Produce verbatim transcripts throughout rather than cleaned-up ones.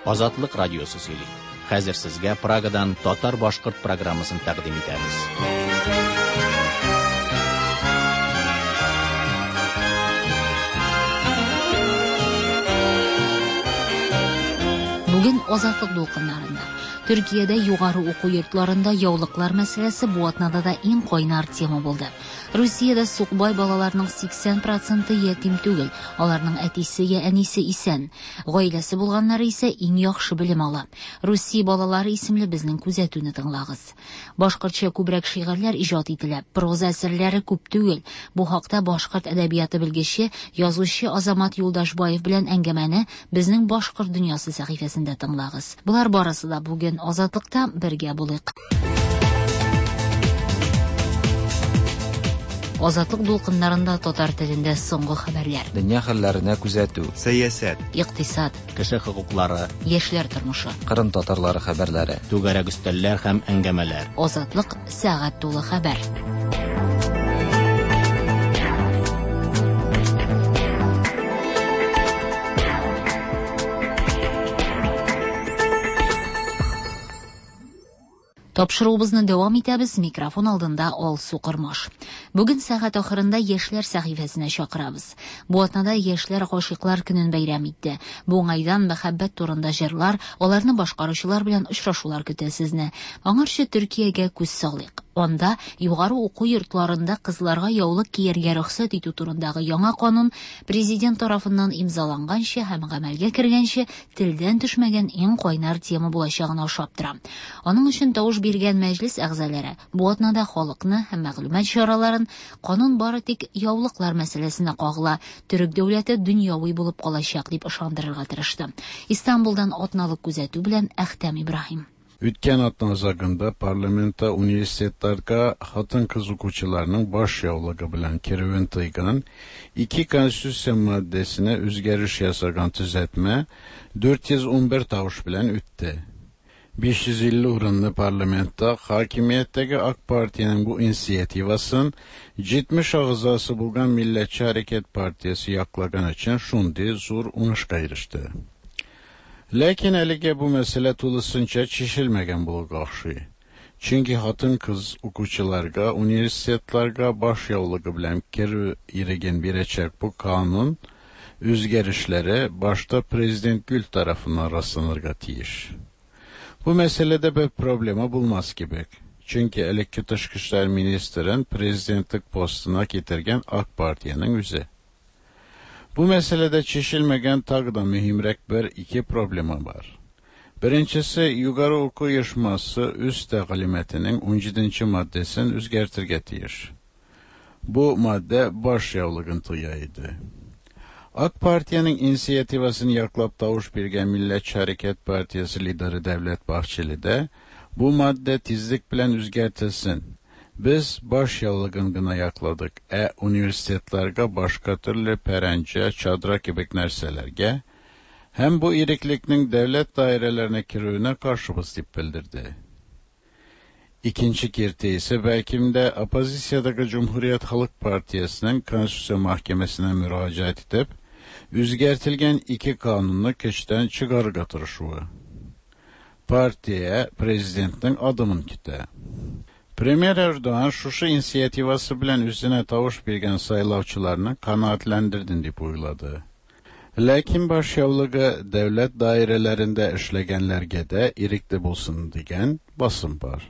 Азатлык радиосы сөйли. Хәзер сезгә Прагадан татар-башкорт программасын тәкъдим итәбез. Бүген Азатлык дулкыннарында Төркиядә югары уку йортларында яулыклар мәсьәләсе бу атнада да иң кайнар тема булды. Русиядә сукбай балаларның сиксән проценты ятим түгел, аларның әтисе я әнисе исән. Гаиләсе булганнары исә иң яхшы белем ала. Русия балалары исемле безнең күзәтүне тыңлагыз. Башкортча күбрәк шигырьләр иҗат ителә, проза әсәрләре күп түгел. Бу хакта башкорт әдәбияты белгече, язучы Азамат Юлдашбаев белән әңгәмәне безнең башкорт дөньясы сәхифәсендә тыңлагыз. Булар барысы да бүген Азатлыкта бергә булыйк. Азатлык дулкыннарында татар телендә соңгы хәбәрләр. Дөнья хәлләренә күзәтү, сәясәт, икътисад, кеше хокуклары, яшьләр тормышы, Кырым татарлары хәбәрләре, түгәрәк өстәлләр һәм әңгәмәләр. Азатлык сәгать тулы хәбәр. Тапшыруыбызны дәвам итәбез, микрофон алдында Алсу Кырмаш. Бүген сәгать ахырында яшьләр сәхифәсенә чакырабыз. Бу атнада яшьләр гашыйклар көнен бәйрәм итте. Бу уңайдан мәхәббәт турында җырлар, аларны башкаручылар белән очрашулар көтә сезне. Аңарчы Төркиягә күз салыйк. Анда югары уку йортларында кызларга яулык кияргә рөхсәт итү турындагы яңа канун президент тарафыннан имзаланганчы һәм гамәлгә кергәнче телдән төшмәгән иң кайнар тема булачагына ошап тора. Аның өчен тавыш биргән мәҗлес әгъзалары бу атнада халыкны һәм мәгълүмат чараларын канун бары тик яулыклар мәсьәләсенә кагыла, төрек дәүләте дөньяви булып калачак дип ышандырырга тырышты. Истанбулдан атналык күзәтү белән Әхтәм Ибраһим. Үткән атна азагында парламентта университетларга хатын-кыз укучыларның баш яулыгы белән керүен тыйган ике конституция маддәсенә үзгәреш ясаган төзәтмә дүрт йөз ун бер тавыш белән үтте. биш йөз илле урынлы парламентта хакимияттәге ак партияның бу инициативасын җитмеш агызасы булган Милләтче хәрәкәт партиясе яклаган өчен шундый зур уңышка иреште. Ләкин әлегә бу мәсьәлә тулысынча чишелмәгән булырга охшый. Чөнки хатын-кыз укучыларга университетларга баш яулыгы белән керү иреген бирәчәк бу канун үзгәрешләре башта президент Гүл тарафыннан расланырга тиеш. Бу мәсьәләдә бер проблема булмас кебек. Чөнки элекке тышкы эшләр министрын президентлык постына китергән ак партияның үзе. Бу мәсьәләдә чишелмәгән тагы да мөһимрәк бер-ике проблема бар. Беренчесе, югары уку оешмасы үз тәгълиматының ун җиденче маддәсен үзгәртергә тиеш. Бу маддә баш яулыгын тоя иде. Ак партияның инициативасын яклап тавыш биргән Милләтче хәрәкәт партиясе лидеры Дәүләт Бахчелидә бу маддә тизлек белән үзгәртелсен. Biz baş yaulыгын гына якладык, ә университетларга башка төрле пәрәнчә, чадра кебек нәрсәләргә һәм бу иреклекнең дәүләт даирәләренә керүенә каршыбыз дип белдерде. Икенче киртә исә бәлким дә оппозициядәге Җумһурият Халык партиясының Конституция мәхкәмәсенә мөрәҗәгать итеп, үзгәртелгән ике канунны көчтән чыгарырга тырышуы. Партия президентның адымын көтә. Премьер Erdoğan шушы инициативасы белән үзенә тавыш биргән сайлаучыларны канаатләндерден дип уйлады. Ләкин баш яулыгы дәүләт даирәләрендә эшләгәнләргә дә ирекле булсын дигән басым бар.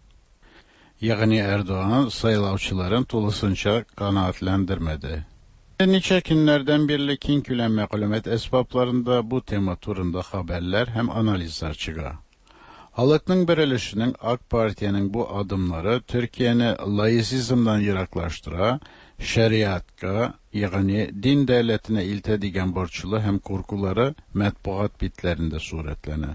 Ягъни Erdoğan сайлаучыларын тулысынча канаатләндермәде. Ничә көннәрдән бирле киң күләм мәгълүмат әсбапларында бу тема турында хәбәрләр һәм анализлар чыга. Халыкның бер өлешенең ак партияның бу адымнары Төркияне лаицизмдан ераклаштыра, шәриатка, ягъни дин дәүләтенә илтә дигән борчулы һәм куркулары матбугат битләрендә сурәтләнә.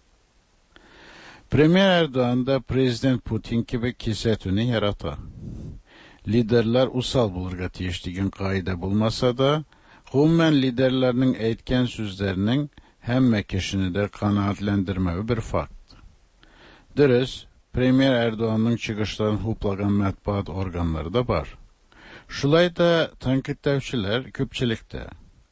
Премьер Erdoğan да президент Путин кебек кисәтүне ярата. Лидерлар усал булырга тиеш дигән каида булмаса да, гомумән лидерларның әйткән сүзләренең һәммә кешене дә канаатләндермәве бер факт. Дөрес, Премьер Erdoğan'ның чыгышларын хуплаган матбугат органлары да бар. Шулай да тәнкыйтьләүчеләр күпчелектә.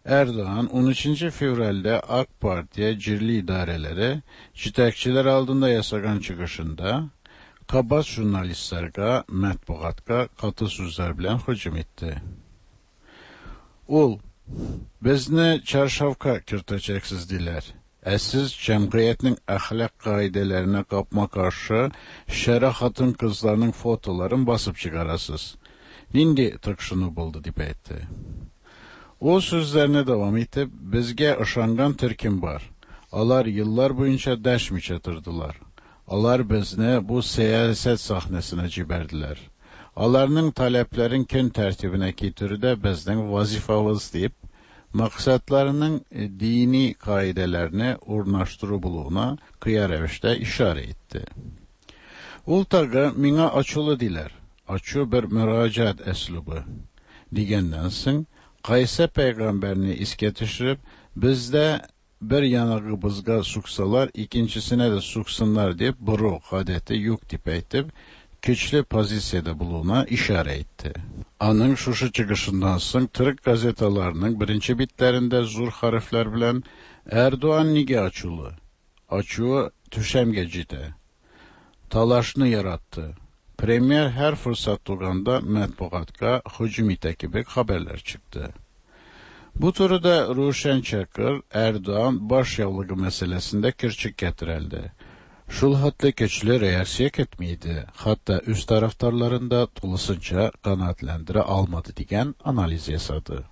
Erdoğan on üçüncü fevralda AK Parti'ye cirli idareleri jitekçiler aldığında yasagan çıkışında kabaç jurnalistlerge, matbuatga katı sözler bilen hücum etti. Ol, bizni çarşafka kirteceksiz diler. E siz cemiyetinin ahlak kaidelerine kapma karşı şere hatun kızlarının fotolarını basıp çıkarasız. Nindi tıkşını buldu dip etti. O sözlerine devam etip, bizge ışangan Türk'üm var. Alar yıllar boyunca deşmi çatırdılar. Alar bizni bu siyaset sahnesine ciberdiler. Alarının taleplerin kün tertibine kitürü de bizden vazifavız deyip, maksatlarının dini kaidelerini urnaştırı kıyar evişte işare etti. Ultağı mina açılı diler. Açı bir müracaat eslubu. Digenden Qaysa peygamberini isketişirip, bizde bir yanağımızga suksalar, ikincisine de suksunlar deyip, buru adeti yok dip etip, güçlü pozisyada buluna işare etti. Anın şuşu çıkışından soň Türk gazetalarının birinci bitlerinde zur harfler bilen Erdoğan nige açılı, açığı düşemgecide, talaşını yarattı. Premier her fırsat tuğanda matbuatka hücum itekibek haberler çıktı. Bu turda Ruşen Çakır, Erdoğan baş yavlığı meselesinde kirçik getirildi. Şul hatlı güçlü reaksiya etmeydi. Hatta üst taraftarlarında tulusunca kanaatlendire almadı diyen analiz yasadı.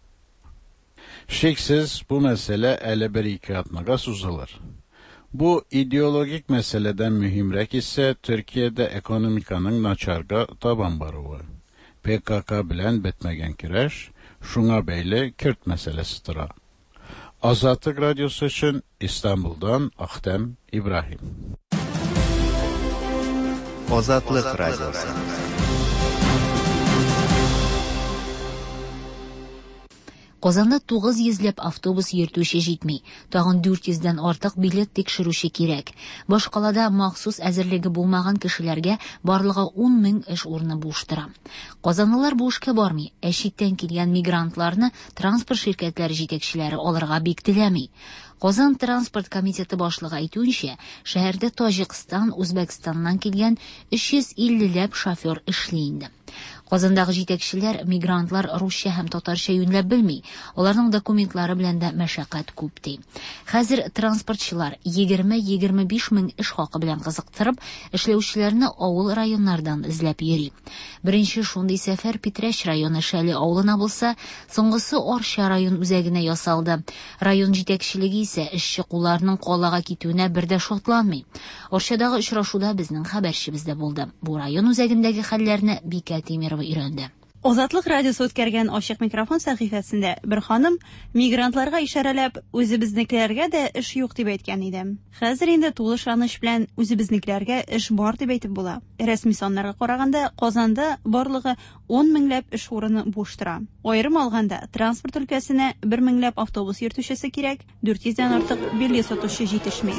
Şeksiz bu mesele ele bir iki atmaga uzalır. Bu ideologik meseleden mühimrek ise Türkiye'de ekonomikanın naçarga taban barığı. P K K bilen bitmegen kireş, şuna beyle Kürt meselesidir. Azatlık Radyosu için İstanbul'dan Ahtem İbrahim. Azatlık Radyosu. Qozonda to'qqiz yuzlab avtobus yurtuvchi jetmey, tag'in dört yüzden ortiq bilet tekshiruvchi kerak. Boshqalada maxsus azirligi bo'lmagan kishilarga borlig'i o'n ming ish o'rni bo'shdir. Qozonliklar bu ishga bormay, chetdan kelgan migrantlarni transport shirkatlari yetakchilari olirga bektilamay. Qozon transport komiteti boshlig'i aytgancha, shaharda Tojikiston, O'zbekistondan kelgan uch yuz ellik lab shofyor ishlaydi. Qozondagi yetakchilar migrantlar ruscha ham totarscha yunlab bilmay, ularning dokumentlari bilan da mashaqqat ko'pdi. Hozir transportchilar yigirma yigirma besh ming ish haqi bilan qiziqtirib, ishlovchilarni ovul rayonlaridan izlab yuri. Birinchi shunday safar Petrash rayoni Shali ovulina bo'lsa, so'nggisi Orsha rayon o'zagina yasaldi. Rayon yetakchiligi esa ishchi qullarning qo'llaga ketuvine birda shotlanmay. Orshadagi uchrashuvda bizning xabarchimizda bo'ldi. Bu rayon o'zagindagi hollarni Beka Temirova öğrendi. Ozatlık Radyosu o'tkazgan ochiq mikrofon sahifasida bir xonim migrantlarga isharalab, o'zibizniklarga da ish yo'q deb aytgan edi. Hozir endi to'liq anish bilan o'zibizniklarga ish bor deb aytib bo'ladi. Rasmiy sonlarga qaraganda Qozonda borlig'i o'n minglab ish o'rni bo'shdir. Ayrim olganda transport өлкәсенә bir minglab avtobus yurtuvchisi kerak, dört yüzden ortiq bilet sotuvchi yetishmaydi.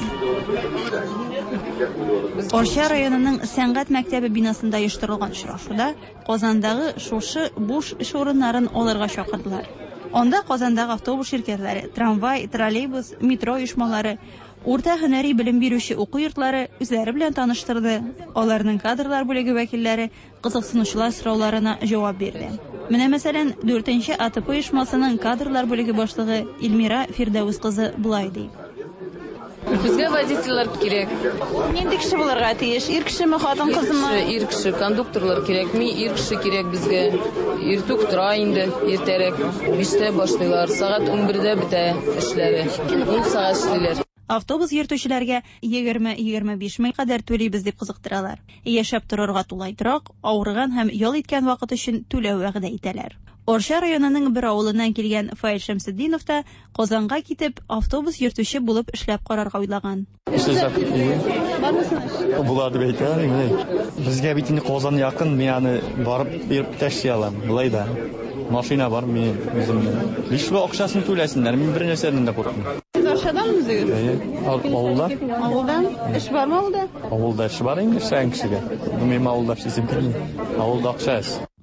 Orsha rayonining San'at maktabi binosida uyushtirilgan uchrashuvda Qozondagi sho'shi bo'sh ish o'rinlarini olirga chaqirdilar. Onda Qozondagi avtobus shirkatlari, tramvay, trolleybus, metro uyushmalari, o'rta hunariy bilim beruvchi o'quv yurtlari o'zlari bilan tanishtirdi. Ularning kadrlar bo'lagi vakillari qiziqsinuvchilar so'rovlariga javob berdi. Mana masalan, to'rtinchi A T P uyushmasining kadrlar bo'lagi boshlig'i Ilmira Firdavs qizi bulay deydi. Bizga водительlar kerak. Endi kishi bo'larga tegish, er kishimi, xotin qizmi? Er kishi, konduktorlar kerakmi? Er kishi kerak bizga. Ertuk tura endi, ertaroq beshda boshlaylar, soat o'n birda bita ishlari. o'n soat ishlaylar. Avtobus yurtuvchilarga yigirma yigirma besh ming qadar to'laymiz deb qiziqtiralar. Yashab turarga to'laydiroq, og'rigan ham yol etgan vaqt uchun to'lov va'da etalar. Orsha rayonining bir avlidan kelgan Fail Shamsiddinov da Qozonga ketib, avtobus yurtuvchi bo'lib ishlab qarorga o'ylagan. Ishlab Bularni aytaylik. Bizga bitin Qozon yaqin, meni borib berib tashlay olaman. Bulayda. Mashina bor, men o'zimni. Beshva oqshasini to'laysinlar. Men bir narsadan da qo'rqdim. Orshadan o'zingiz? Avulda. Avuldan ish bormi avulda? Avulda ish bor endi shan kishiga. Men avulda ishlasim kelgan. Avulda oqshas.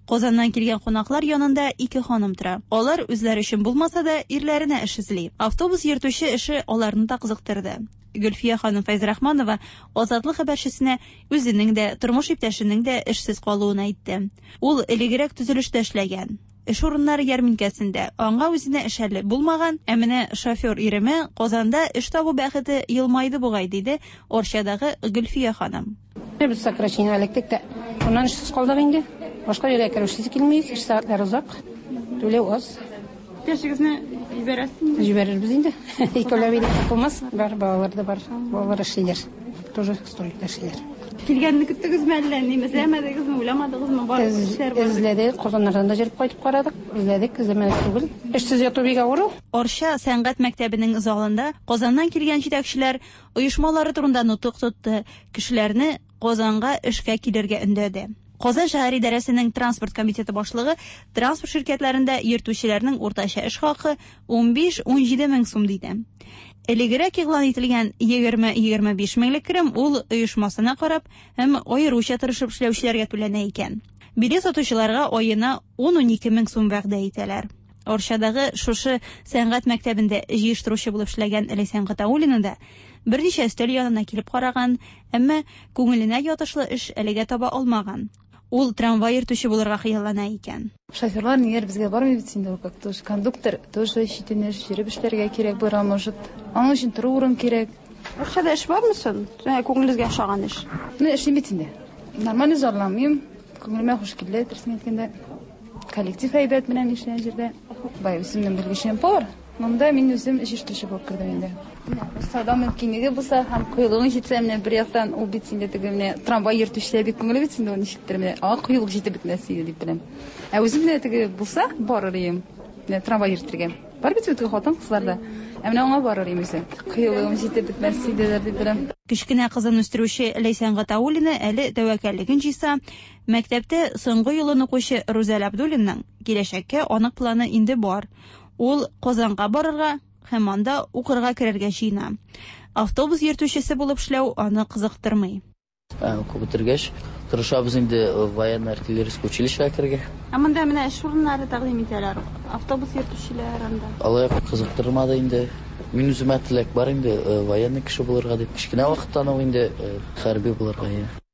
Казаннан килгән кунаклар янында ике ханым тора. Алар үзләре өчен булмаса да ирләренә эш эзли. Автобус йөртүче эше аларны да кызыктырды. Гөлфия ханым Фәйзрахманова Азатлык хәбәрчесенә үзенең дә, тормыш иптәшенең дә эшсез калуын әйтте. Ул элегрәк төзелештә эшләгән. Эш урыннары ярминкәсендә аңа үзенә эшәрле булмаган, ә менә шофер иреме Казанда эш табу бәхете елмайды бугай, диде Орчадагы Гөлфия ханым. Без сокращение электик тә. Уннан эшсез калдык инде. Башка җиргә керүсез килмәйбез, эш сәгатьләре узак. Түләү аз. Пешегезне җибәрәсезме? Җибәрербез инде. Икәүләп идек булмас. Бар балалар да бар. Балалар эшлиләр. Тоже столикта эшлиләр. Килгәнне көттегезме әллә, нимәзләмәдегезме, уйламадыгызмы? Бар эшләр бар. Эзләдек, Казаннардан да җырып кайтып карадык. Эзләдек, эзләмәдек түгел. Эшсез яту бик авыр. Орча сәнгать мәктәбенең залында Казаннан килгән җитәкчеләр оешмалары турында нутык тотты, кешеләрне Казанга эшкә килергә өндәде. Казан шәһәр идарәсенең транспорт комитеты башлыгы транспорт ширкәтләрендә йөртүчеләрнең уртача эш хакы унбиш - унҗиде мең сум диде. Элегрәк игълан ителгән егерме - егерме биш меңлек керем ул оешмасына карап һәм аеруча тырышып эшләүчеләргә түләнә икән. Билет сатучыларга аена он - унике мең сум вәгъдә итәләр. Орчадагы шушы сәнгать мәктәбендә җыештыручы булып эшләгән Ләйсән Гатауллина да берничә өстәл янына килеп караган, әмма күңеленә ятышлы эш әлегә таба алмаган. Ул трамвай йөртүче булырга хыяллана икән. Шоферлар нигәр безгә бармый бит инде, как тоже кондуктор, тоже читенә йөреп эшләргә кирәк бара, может. Аның өчен тору урын кирәк. Орчада эш бармы соң? Күңелегезгә ошаган эш. Менә эшлим бит инде. Нормально зарламыйм. Күңелемә хуш килде, дөресен әйткәндә. Коллектив әйбәт менән эшләгән җирдә. Бай үземнең белгечем бар. Монда мин үзем җыештыручы булып кирдем инде. Сада мөмкинлеге булса һәм кыйлыгын җитсә менә бер яктан ул бит инде теге менә трамвай йөртүчеләр бит күңеле бит инде ул ничектер менә аңа кыйлык җитеп бетмәсе дип беләм. Ә үзем менә теге булса барыр идем. Менә трамвай йөртергә. Бар бит теге хатын кызларда. Ә менә аңа барыр идем үзе. Кыйлыгым җитеп бетмәсе диделәр дип беләм. Кечкенә кызын үстерүче Ләйсән Гатауллина әле тәвәккәллеген җыйса, мәктәптә соңгы елын укучы Рузәл Абдуллинның киләчәккә анык планы инде бар. Ул Казанга барырга һәм анда укырга керергә җыена. Автобус йөртүчесе булып эшләү аны кызыктырмый. Укып бетергәч, тырышабыз инде военно-артиллерийское училищега керергә. Ә монда менә эш урыннары тәкъдим итәләр. Автобус йөртүчеләр анда. Алай кызыктырмады инде. Мин үземә теләк бар инде, военный кеше булырга дип. Кичкенә вакыттан ул инде хәрби булырга.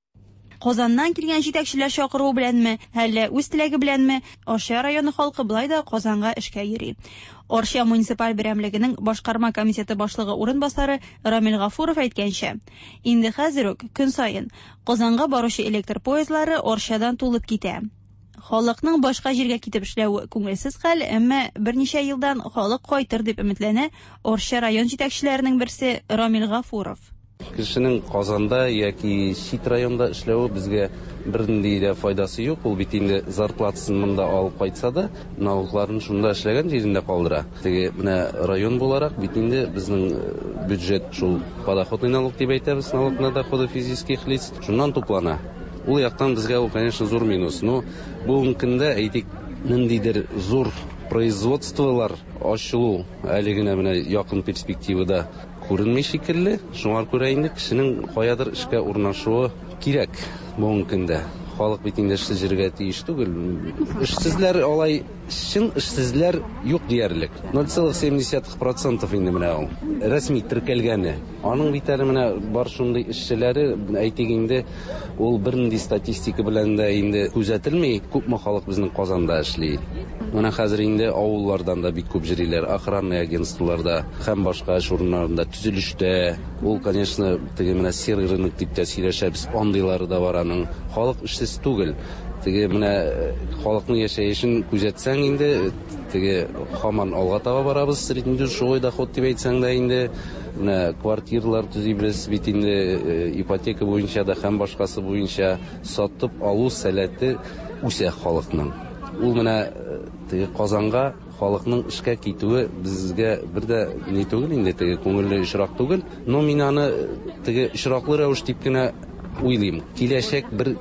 Казаннан килгән җитәкчеләр чакыруы беләнме, әллә үз теләге беләнме, Орча районы халкы былай да Казанга эшкә йөри. Орча муниципаль берәмлегенең башкарма комитеты башлыгы урынбасары Рамил Гафуров әйткәнчә, инде хәзер үк көн саен Казанга баручы электр поездлары Орчадан тулып китә. Халыкның башка җиргә китеп эшләүе күңелсез хәл, әмма берничә елдан халык кайтыр дип өметләнә Орча район җитәкчеләренең берсе Рамил Гафуров. Кешенең Казанда яки Сит районда эшләүе безгә бернинди дә файдасы юк. Ул бит инде зарплатасын монда алып кайтса да, налогларын шунда эшләгән җирендә калдыра. Теге менә район буларак бит инде безнең бюджет шул подоходный налог дип әйтәбез, налог на доходы физических лиц, шуннан туплана. Ул яктан безгә ул, конечно, зур минус. Но бүгенге көндә әйтик, ниндидер зур производстволар ачылу әле генә менә якын перспективада күренми шикелле. Шуңар күрә инде кешенең каядыр эшкә урнашуы кирәк бүгенге көндә. Халык бит инде эшсез җиргә тиеш түгел. Эшсезләр алай чын эшсезләр юк диярлек. ноль целых семь десятых процента инде менә ул. Рәсми теркәлгәне. Аның бит әле менә бар шундый эшчеләре, әйтик инде, ул бернинди статистика белән дә инде күзәтелми. Күпме халык безнең Казанда эшли. Менә хәзер инде авыллардан да бик күп җырлар, охранный агентстволарда һәм башка эш урыннарында, төзелештә. Ул, конечно, теге менә серый рынок дип тә сөйләшәбез, андыйлары да бар аның. Халык эшсез түгел. Теге менә халыкның яшәешен күзәтсәң инде, теге һаман алга таба барабыз, среднедушевой доход дип әйтсәң дә инде, менә квартиралар төзибез бит инде, ипотека буенча да һәм башкасы буенча сатып алу сәләте үсә халыкның. Ул менә теге Казанга халыкның эшкә китүе безгә бер дә ни түгел инде, теге күңелле очрак түгел. Но мин аны теге очраклы рәвеш дип кенә уйлыйм. Киләчәк бер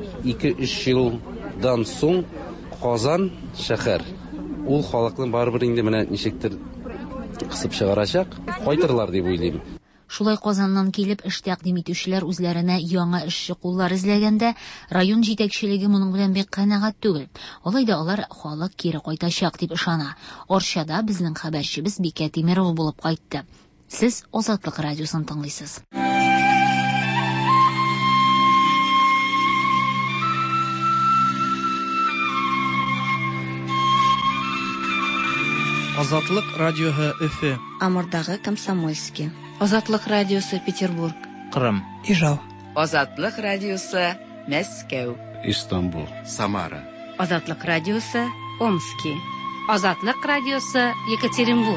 ике-өч елдан соң Казан шәһәр ул халыкның барыбер инде менә ничектер кысып чыгарачак, кайтырлар дип уйлыйм. Шулай Казаннан килеп эш тәкъдим итүчеләр үзләренә яңа эшче куллар эзләгәндә, район җитәкчелеге моның белән бик канәгать түгел. Алай да алар халык кире кайтачак дип ышана. Арчада безнең хәбәрчебез Бикә Тимерова булып кайтты. Сез Азатлык радиосын тыңлыйсыз. Азатлык радиоһы Өфе. Амурдагы Комсомольский. Азатлык радиосы Петербург. Кырым. Ижау. Азатлык радиосы Мәскәү. Истанбул. Самара. Азатлык радиосы Омский. Азатлык радиосы Екатеринбург.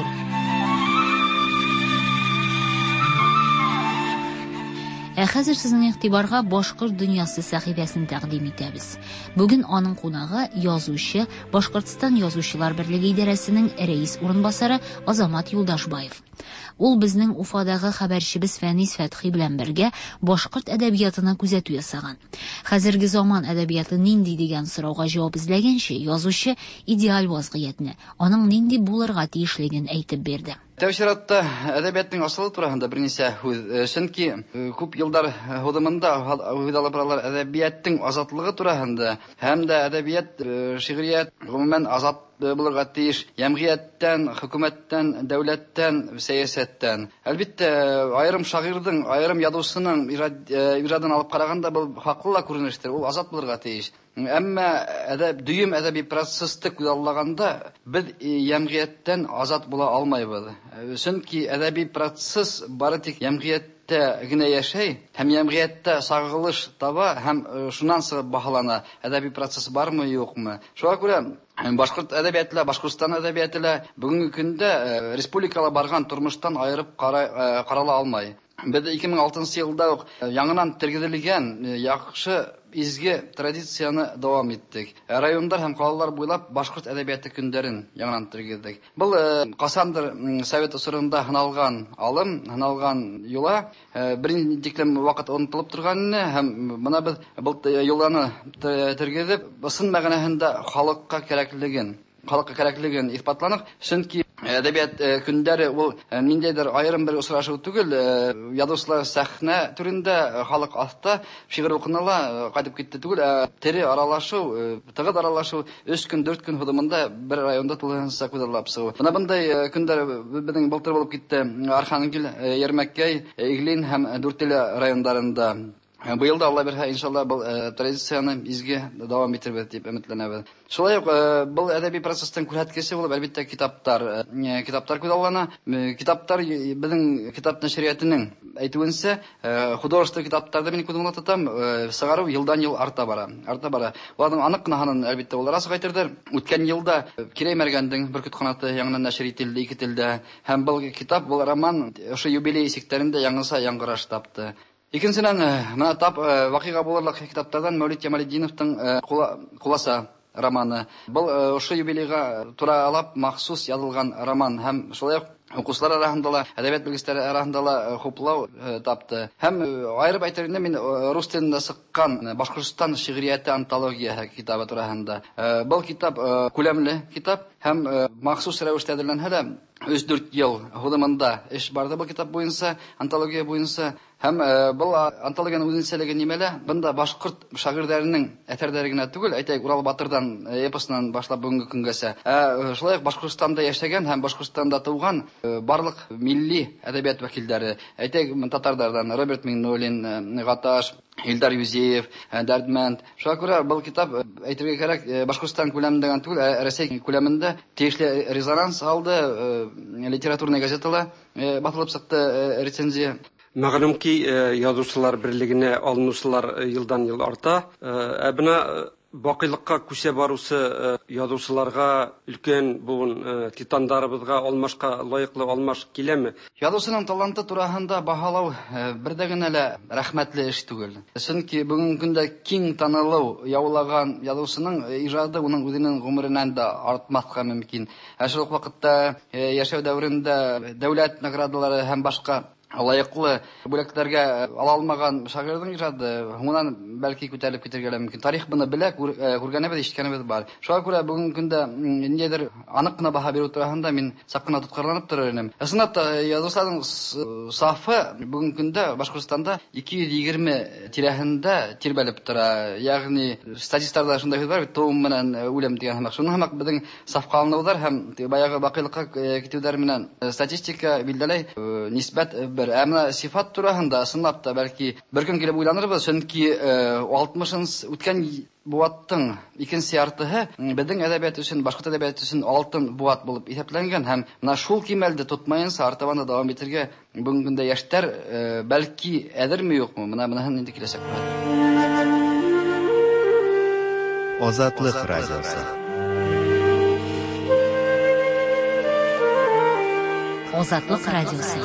Ә хәзер сезнең игътибарга Башкорт дөньясы сәхифәсен тәкъдим итәбез. Бүген аның кунагы язучы, Башкортстан язучылар берлеге идарәсенең рәис урынбасары Азамат Юлдашбаев. Ул безнең Уфадагы хәбәрчебез Фәнис Фәтхи белән бергә башкорт әдәбиятына күзәтү ясаган. Хәзерге заман әдәбияты нинди дигән сорауга җавап эзләгәнче, язучы идеаль вазгыятьне, аның нинди булырга тиешлеген әйтеп бирде. Тәүсиратта әдәбиятның асылы турында берничә һүз, чөнки күп еллар һудымында уйдалып баралар әдәбияттың азатлыгы турында, һәм дә әдәбият, шигърият гомумән азат булырга тиеш, җәмгыятьтән, хөкүмәттән, дәүләттән, сәясәттән. Әлбәттә, аерым шагыйрьнең, аерым язучының иҗадын алып караганда бу хаклы күренештер, ул азат булырга тиеш. Әмма әдәб дөйем әдәби процессты күзаллаганда без җәмгыятьтән азат була алмайбыз. Чөнки әдәби процесс бары тик җәмгыятьтә генә яшәй, һәм җәмгыятьтә сагылыш таба, һәм шуннан соң баһалана, әдәби процесс бармы, юкмы. Шуңа күрә Башкорт әдәбияты, Башкортстан әдәбияты бүгенге көндә республикала барган тормыштан аерып карала алмай. Без ике мең алтынчы елда ук яңадан тергезелгән яхшы изге традицияны дәвам иттек. Райондар һәм калалар буйлап башкорт әдәбияты көндәрен яңадан тергездек. Бу касандыр Совет усырында хыналган алым, хыналган юла бернинди тиклем вакыт онытылып торганны һәм моны без бу юланы тергезеп, сын мәгънәһендә халыкка кирәклеген, халыкка кирәклеген исбатланып, чөнки әдәбият көндәре ул ниндидер аерым бер очрашу түгел, язучылар сәхнә түрендә, халык астта шигырь укыныла, кайтып китте түгел, тере аралашу, тыгыз аралашу өч көн, дүрт көн һудымында бер районда тулысынча күзаллап чыгу. Менә бундай көндәр безнең былтыр булып китте Архангел, Ермәккәй, Иглин һәм Дүртөйле районнарында. Быел да Алла бирһә, иншалла, бу традицияны изге дәвам иттербез дип өметләнәбез. Шулай ук бу әдәби процесстан күрһәткече булып, әлбәттә, китаптар, китаптар күзаллана. Китаптар безнең китап нәшриятының әйтүенчә, художество китаптарда мин күземне тотам, сыгару елдан ел арта бара, арта бара. Аларның анык кынаһын, әлбәттә, ул рас әйтердер. Үткән елда Кирәймәргәндең Бөркет канаты яңадан нәшр ителде ике телдә, һәм бу китап, бу роман ошо юбилей сектәрендә яңгыса яңгыраш тапты. Икенчедән, менә тап вакыйга булырлык китаптардан Мәүлид Ямалетдиновның Куласа романы. Бу ошо юбилейга тура алып махсус язылган роман һәм шулай укучылар арасында, әдәбият белгечләре арасында хуплау тапты. Һәм аерып әйтергә мин рус телендә сыккан Башкортстан шигърияте антологияһы китабы турында. Бу китап күләмле китап һәм махсус рәвештә әзерләнгән. өч-дүрт ел һудымында эш барды бу китап буенча, антология буенча. Һәм бу антологияның үзенчәлеге нимәлә? Бында башкорт шагыйрьләренең әсәрләре генә түгел, әйтәйек, Урал Батырдан эпосыннан башлап бүгенге көнгәсә. Шулай ук Башкортстанда яшәгән һәм Башкортстанда туган барлык милли әдәбият вәкилләре, әйтәйек, татарлардан Роберт Миннуллин, Гаташ, Илдар Юзеев, Дәрдмәнд. Шуңа күрә бу китап, әйтергә кирәк, Башкортстан күләмендә түгел, Россия күләмендә тиешле резонанс алды, литературный газеталар басылып чыкты рецензия. Мәгълүм ки, язучылар берлегенә алынучылар елдан ел арта. Ә бына бакыйлыкка күсә барусы язучыларга өлкән буын титандарыбызга алмашка лаеклы алмаш киләме? Язучының таланты турасында баһалау бердә генә лә рәхмәтле эш түгел. Чөнки бүгенге көндә киң танылу яулаган язучының иҗаты уның үзенең гомереннән дә артмаска мөмкин. Ә шул ук вакытта яшәү дәврендә дәүләт наградалары һәм башка лайыклы бүләкләргә ала алмаган шагыйрьнең иҗаты һуңнан бәлки күтәрелеп китергә мөмкин. Тарих буны белә, күргәнебез, ишеткәнебез бар. Шуңа күрә бүгенге көндә ниндидер анык кына баһа бирү турында мин сак кына тоткарланып торыр идем. Ысынлап та язучыларның сафы бүгенге көндә Башкортстанда ике йөз егерме тирәһендә тирбәлеп тора. Ягъни статистикаларда шундай бар, туым менән үлем дигән һәм шуның һәм безнең сафка алынудар һәм баягы бакыйлыкка китүләр менән статистика билдәләй нисбәт бер. Әмма сифат турында сынлап та бәлки бер көн килеп уйланырбыз, чөнки алтмышынчы үткән буаттың икенче яртыһы безнең әдәбият өчен, башкорт әдәбияты өчен алтын буат булып исәпләнгән һәм менә шул кимәлдә тотмаенса артабан да дәвам итәргә бүгенге көндә яшьләр бәлки әдерме юкмы? Менә моны инде киләчәк. Азатлык радиосы. Азатлык радиосы.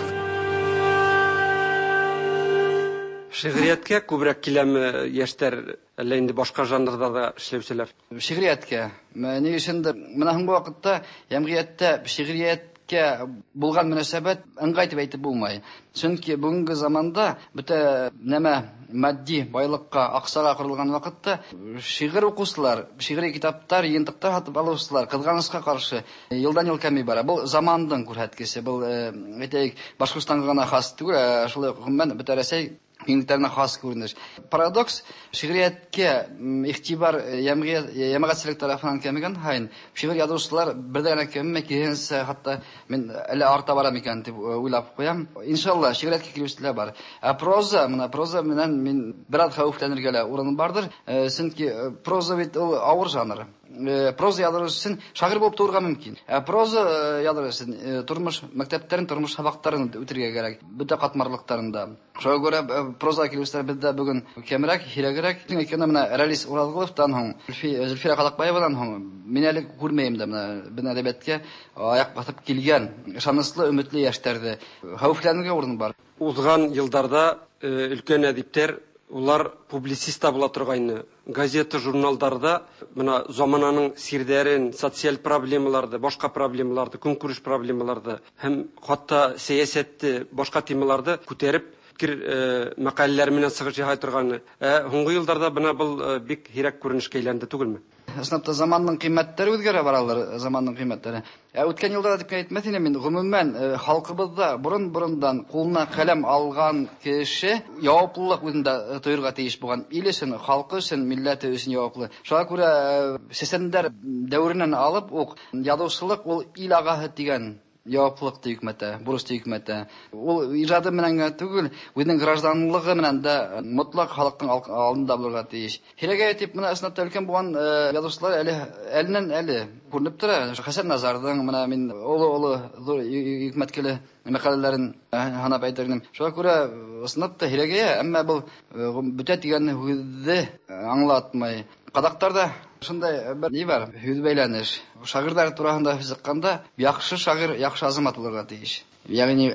Шигърияткә күбрәк киләме яшьләр, әллә инде башка жанрда да эшләүчеләр? Шигърияткә. Ни өчендер? Менә һуңгы вакытта җәмгыятьтә шигърияткә булган мөнәсәбәт ыңгай дип әйтеп булмай. Чөнки бүгенге заманда бөтә нәмә матди байлыкка, аксага корылган вакытта шигырь укучылар, шигырь китаптар, ентыктар сатып алучылар кызганычка каршы елдан-ел кәми бара. Бу замандың күрһәткесе. Бу әйтәйек, Башкортстанга гына хас түгел, шулай гомумән бөтә Россия киңлекләренә хас күренеш. Парадокс, шигърияткә игътибар җәмәгатьчелек тарафыннан кәмегән һәйн шигырь язучылар бердән генә кәмме кигәнсә, хәтта мин әле арта барам икән дип уйлап куям. Иншалла шигърияткә килүчеләр бар. Ә проза, менә проза менән мин бераз хәвефләнергә лә урын бардыр. Чөнки проза бит ул авыр жанр. Проза языр өчен шагыйрь булып турырга мөмкин. Ә проза языр өчен тормыш мәктәпләрен, тормыш сабактарын үтәргә кирәк. Бөтә катмарлыктарында. Шуңа күрә проза килүчеләр бездә бүген кемрәк, хирәгрәк. Әйткәндә менә Рәлис Уразгуловтан һоң, Зөлфия Кадакбаевадан һоң мин әле күрмәйм дә менә бу әдәбиятка аяк басып килгән ышанычлы, өметле яшьләрдә хәвефләнергә урын бар. Узган елларда өлкән әдиптәр улар публицист була торгайны. Газета, журналдарда менә замананың сирдәрен, социаль проблемаларды, башка проблемаларды, көнкүреш проблемаларды һәм хатта сәясәтте, башка темаларды күтәреп фикер мәкаләләр менән сыгыш яһай торганы. Һуңгы елларда менә бу бик һирәк күренешкә әйләнде түгелме? Исламда заманның кыйммәтләре үзгәрә баралар, заманның кыйммәтләре. Ә үткән елда дип әйтмәс идем мин, гомумән халкыбызда борын-борындан кулына каләм алган кеше яwaplылык үзендә тоерга тиеш булган. Ил өчен, халкы өчен, милләте өчен яваплы. Шуңа күрә сесендәр дәвреннән алып ук язучылык ул ил агасы дигән яwaплылык тәйкмәтә, бурыч тәйкмәтә. Ул иҗады менән генә түгел, үзенең гражданлыгы менән дә мотлак халыкның алдында булырга тиеш. Хирәгә әйтеп, менә исламда өлкән булган язучылар әле әлнән әле күренеп тора. Хәсән Назардың менә мин олы-олы зур хикмәткеле мәкаләләрен һанап әйтергән. Шуңа күрә исламда хирәгә, әмма бу бүтә дигәнне үзе аңлатмый. Кадактарда шундай бер ни бар, үз бәйләнеш. Шагыйрьләр турында физикканда яхшы шагыйрь, яхшы азамат булырга тиеш. Ягъни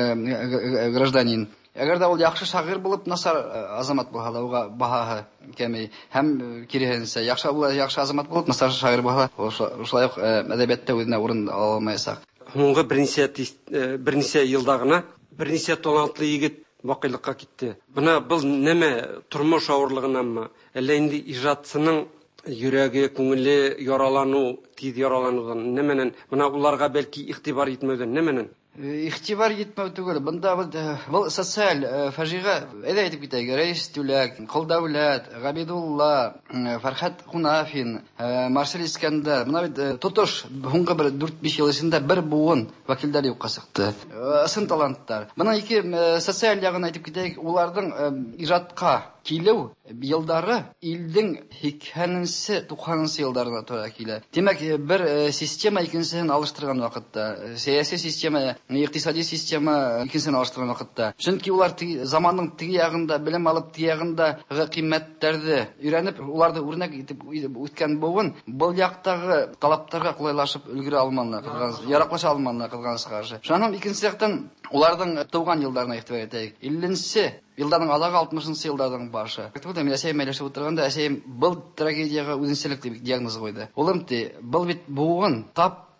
гражданин. Әгәр дә ул яхшы шагыйрь булып насар азамат булса, уга баһасы кәми. Һәм киресенчә, яхшы була, яхшы азамат булып насар шагыйрь булса, шулай ук әдәбиятта үзенә урын ала алмаячак. Һуңгы берничә берничә елда гына берничә талантлы егет вакыйлыкка китте. Менә бу нәмә тормыш авырлыгынанмы? Әллә инде иҗатчының йөрәге, күңеле яралану, тиз яраланудан нәмәнән? Менә уларга бәлки игътибар итмәүдән нәмәнән? Игътибар итмәү түгел. Бында бу социаль фаҗига, әйдә әйтеп китәйек. Рәис Түләк, Кылдәүләт, Габидулла, Фәрхәт Кунафин, Марсель Искәндәр. Менә бит тотыш һуңгы бер дүрт-биш ел эчендә бер буын вәкилләр юкка чыкты. Сын таланттар. Моның ике социаль ягын әйтеп китәйек. Уларның иҗатка килү елдары илдең икенче туксанынчы елларына туры килә. Димәк, бер система икенчесен алыштырган вакытта, сәяси система, икътисади система икенчесен алыштырган вакытта. Чөнки улар заманның теге ягында белем алып, теге ягында кыйммәтләрне өйрәнеп, уларны үрнәк итеп үткән буын, бу яктагы талаптарга кулайлашып өлгерә алманнар, яраклаша алманнар кылганычка каршы. Шуның икенче яктан уларның туган елларына игътибар итәйек. илленче елларның алагы алтмышынчы елларның башы. Әйтүдә мин әсәем мәләшеп утырганда, әсәем был трагедияга үзенчәлекле диагноз куйды. Улым ти, был бит буын тап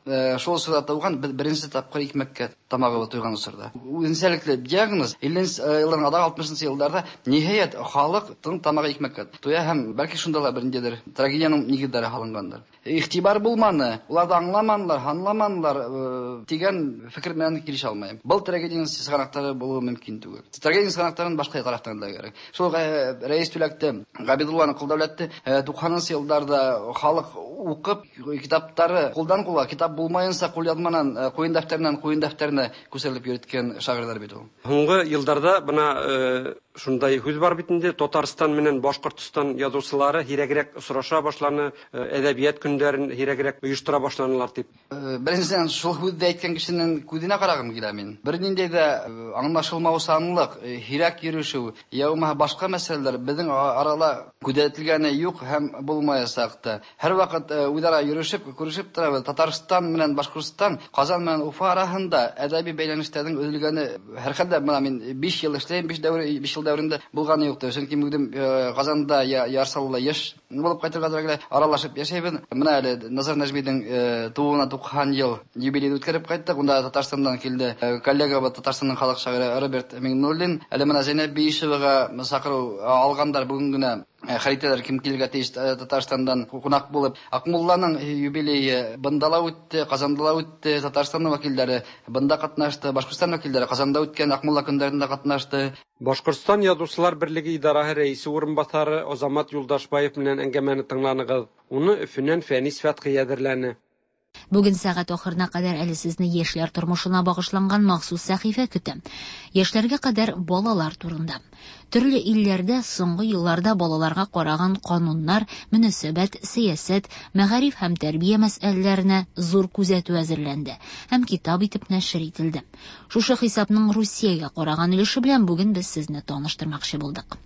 шул сырда туган беренче тапкыр икмәккә тамагы туйган усырда. Үзенчәлекле диагноз илленче елларның алтмышынчы елларда ниһаять халык тын тамагы икмәккә туя һәм бәлки шундалар берендәдер трагедияның нигездәре халынгандыр. Игътибар булманы, улар да аңламанлар, аңламанлар дигән фикер белән килешә алмыйм. Был трагедияның сыгранактары булуы мөмкин түгел. Трагедияның сыгранактарын башка тарафтан да кирәк. Шул рәис түләкте Габидулланы кулдавлатты туксанынчы елларда халык укып китаптары кулдан кулга китап булмаенса кул язманан куен дәфтәреннән куен дәфтәренә күсәрелеп йөрткән шагыйрьләр бит ул. Соңгы елларда бына шундай хүз бар бит инде Татарстан менән Башкортстан язучылары һирәгрәк сораша башланы, әдәбият көндәрен һирәгрәк оештыра башланалар дип. Беренчедән шул хүздә әйткән кешенең күзенә карагым килә мин. Бер ниндәй дә аңлашылмаусанлык, һирәк йөрүшү, яумы башка мәсьәләләр безнең арала күзәтелгәне юк һәм булмаячак та. Һәр вакыт үзара йөрүшеп, күрешеп торабыз. Татарстан менән Башкортстан, Казан менән Уфа арасында әдәби бәйләнештән өзелгәне һәрхәлдә менә мин биш ел эшләйм, биш дәвр биш ел дәврендә булганы юк. Чөнки бүген Казанда Ярсалда яшь булып кайтырга да аралашып яшәйбез. Менә әле Назар Нәҗмидең тууына туксан ел юбилейны үткәреп кайттык. Унда Татарстандан килде коллегабыз Татарстанның халык шагыйре Роберт Миңнуллин. Әле менә Зәйнәп Биишевага сакыру алгандар бүген генә хәритәләр ким килергә тиеш Татарстандан кунак булып. Акмулланың юбилее бында үтте, Казанда үтте, Татарстанның вәкилләре бында катнашты, Башкортстан вәкилләре Казанда үткән Акмулла көндәрендә катнашты. Башкортстан язучылар берлеге идарәһе рәисе урынбасары Азамат Юлдашбаев белән әңгәмәне тыңланыгыз. Уны Өфөннән фәнни сыйфатка ядерләне. Бүген сәгать ахырына кадәр әле сезне яшьләр тормышына багышланган махсус сәхифә көтә. Яшьләргә кадәр балалар турында. Төрле илләрдә соңгы елларда балаларга караган кануннар, мөнәсәбәт, сиясәт, мәгариф һәм тәрбия мәсьәләләренә зур күзәтү әзерләнде һәм китап итеп нәшер ителде. Шушы хисапның Русиягә караган өлеше белән бүген без сезне таныштырмакчы булдык.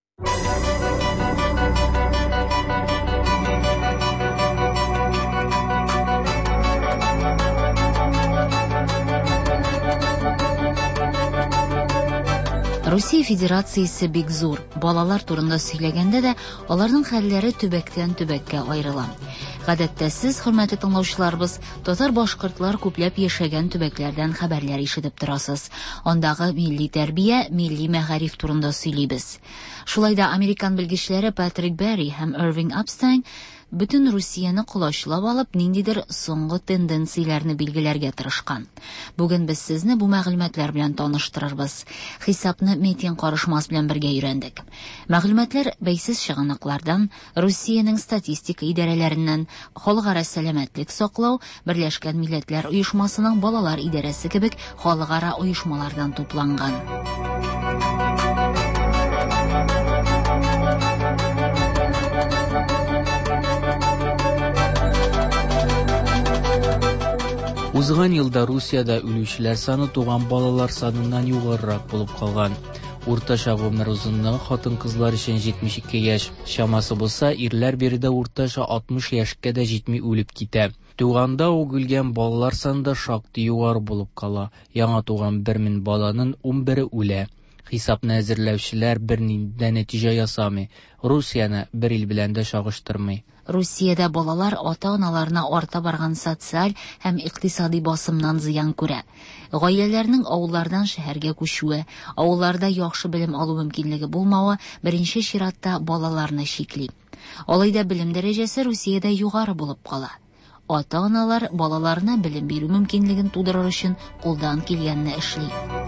Россия Федерациясе бик зур. Балалар турында сөйләгәндә дә аларның хәлләре төбәктән төбәккә аерыла. Гадәттә сез, хөрмәтле тыңлаучыларыбыз, татар башкортлар күпләп яшәгән төбәкләрдән хәбәрләр ишетеп торасыз. Андагы милли тәрбия, милли мәгариф турында сөйлибез. Шулай да американ белгечләре Патрик Берри һәм Ирвинг Апстайн бөтен Русияны кулачлап алып, ниндидер соңгы тенденцияләрне билгеләргә тырышкан. Бүген без сезне бу мәгълүматлар белән таныштырырбыз. Хисапны Метин карышмас белән бергә өйрәндек. Мәгълүматлар бәйсез чыганаклардан, Русиянең статистика идарәләреннән, халыкара сәламәтлек саклау, Берләшкән Милләтләр оешмасының балалар идарәсе кебек халыкара оешмалардан тупланган. Узган елда Русиядә үлүчеләр саны туган балалар саныннан югарырак булып калган. Уртача гомер узынлыгы хатын-кызлар өчен җитмеш ике яшь чамасы булса, ирләр биредә уртача алтмыш яшькә дә җитми үлеп китә. Туганда үгелгән балалар саны да шактый югары булып кала. Яңа туган бер мең баланың ун бире үлә. Хисапны әзерләүчеләр бернинди дә нәтиҗә ясамый. Русияны бер ил белән дә чагыштырмый. Русиядә балалар ата-аналарына арта барган социаль һәм икътисади басымнан зыян күрә. Гаиләләрнең авыллардан шәһәргә күчүе, авылларда яхшы белем алу мөмкинлеге булмавы беренче чиратта балаларны шикли. Алайда белем дәрәҗәсе Русиядә югары булып кала. Ата-аналар балаларына белем бирү мөмкинлеген тудырыр өчен кулдан килгәнне эшли.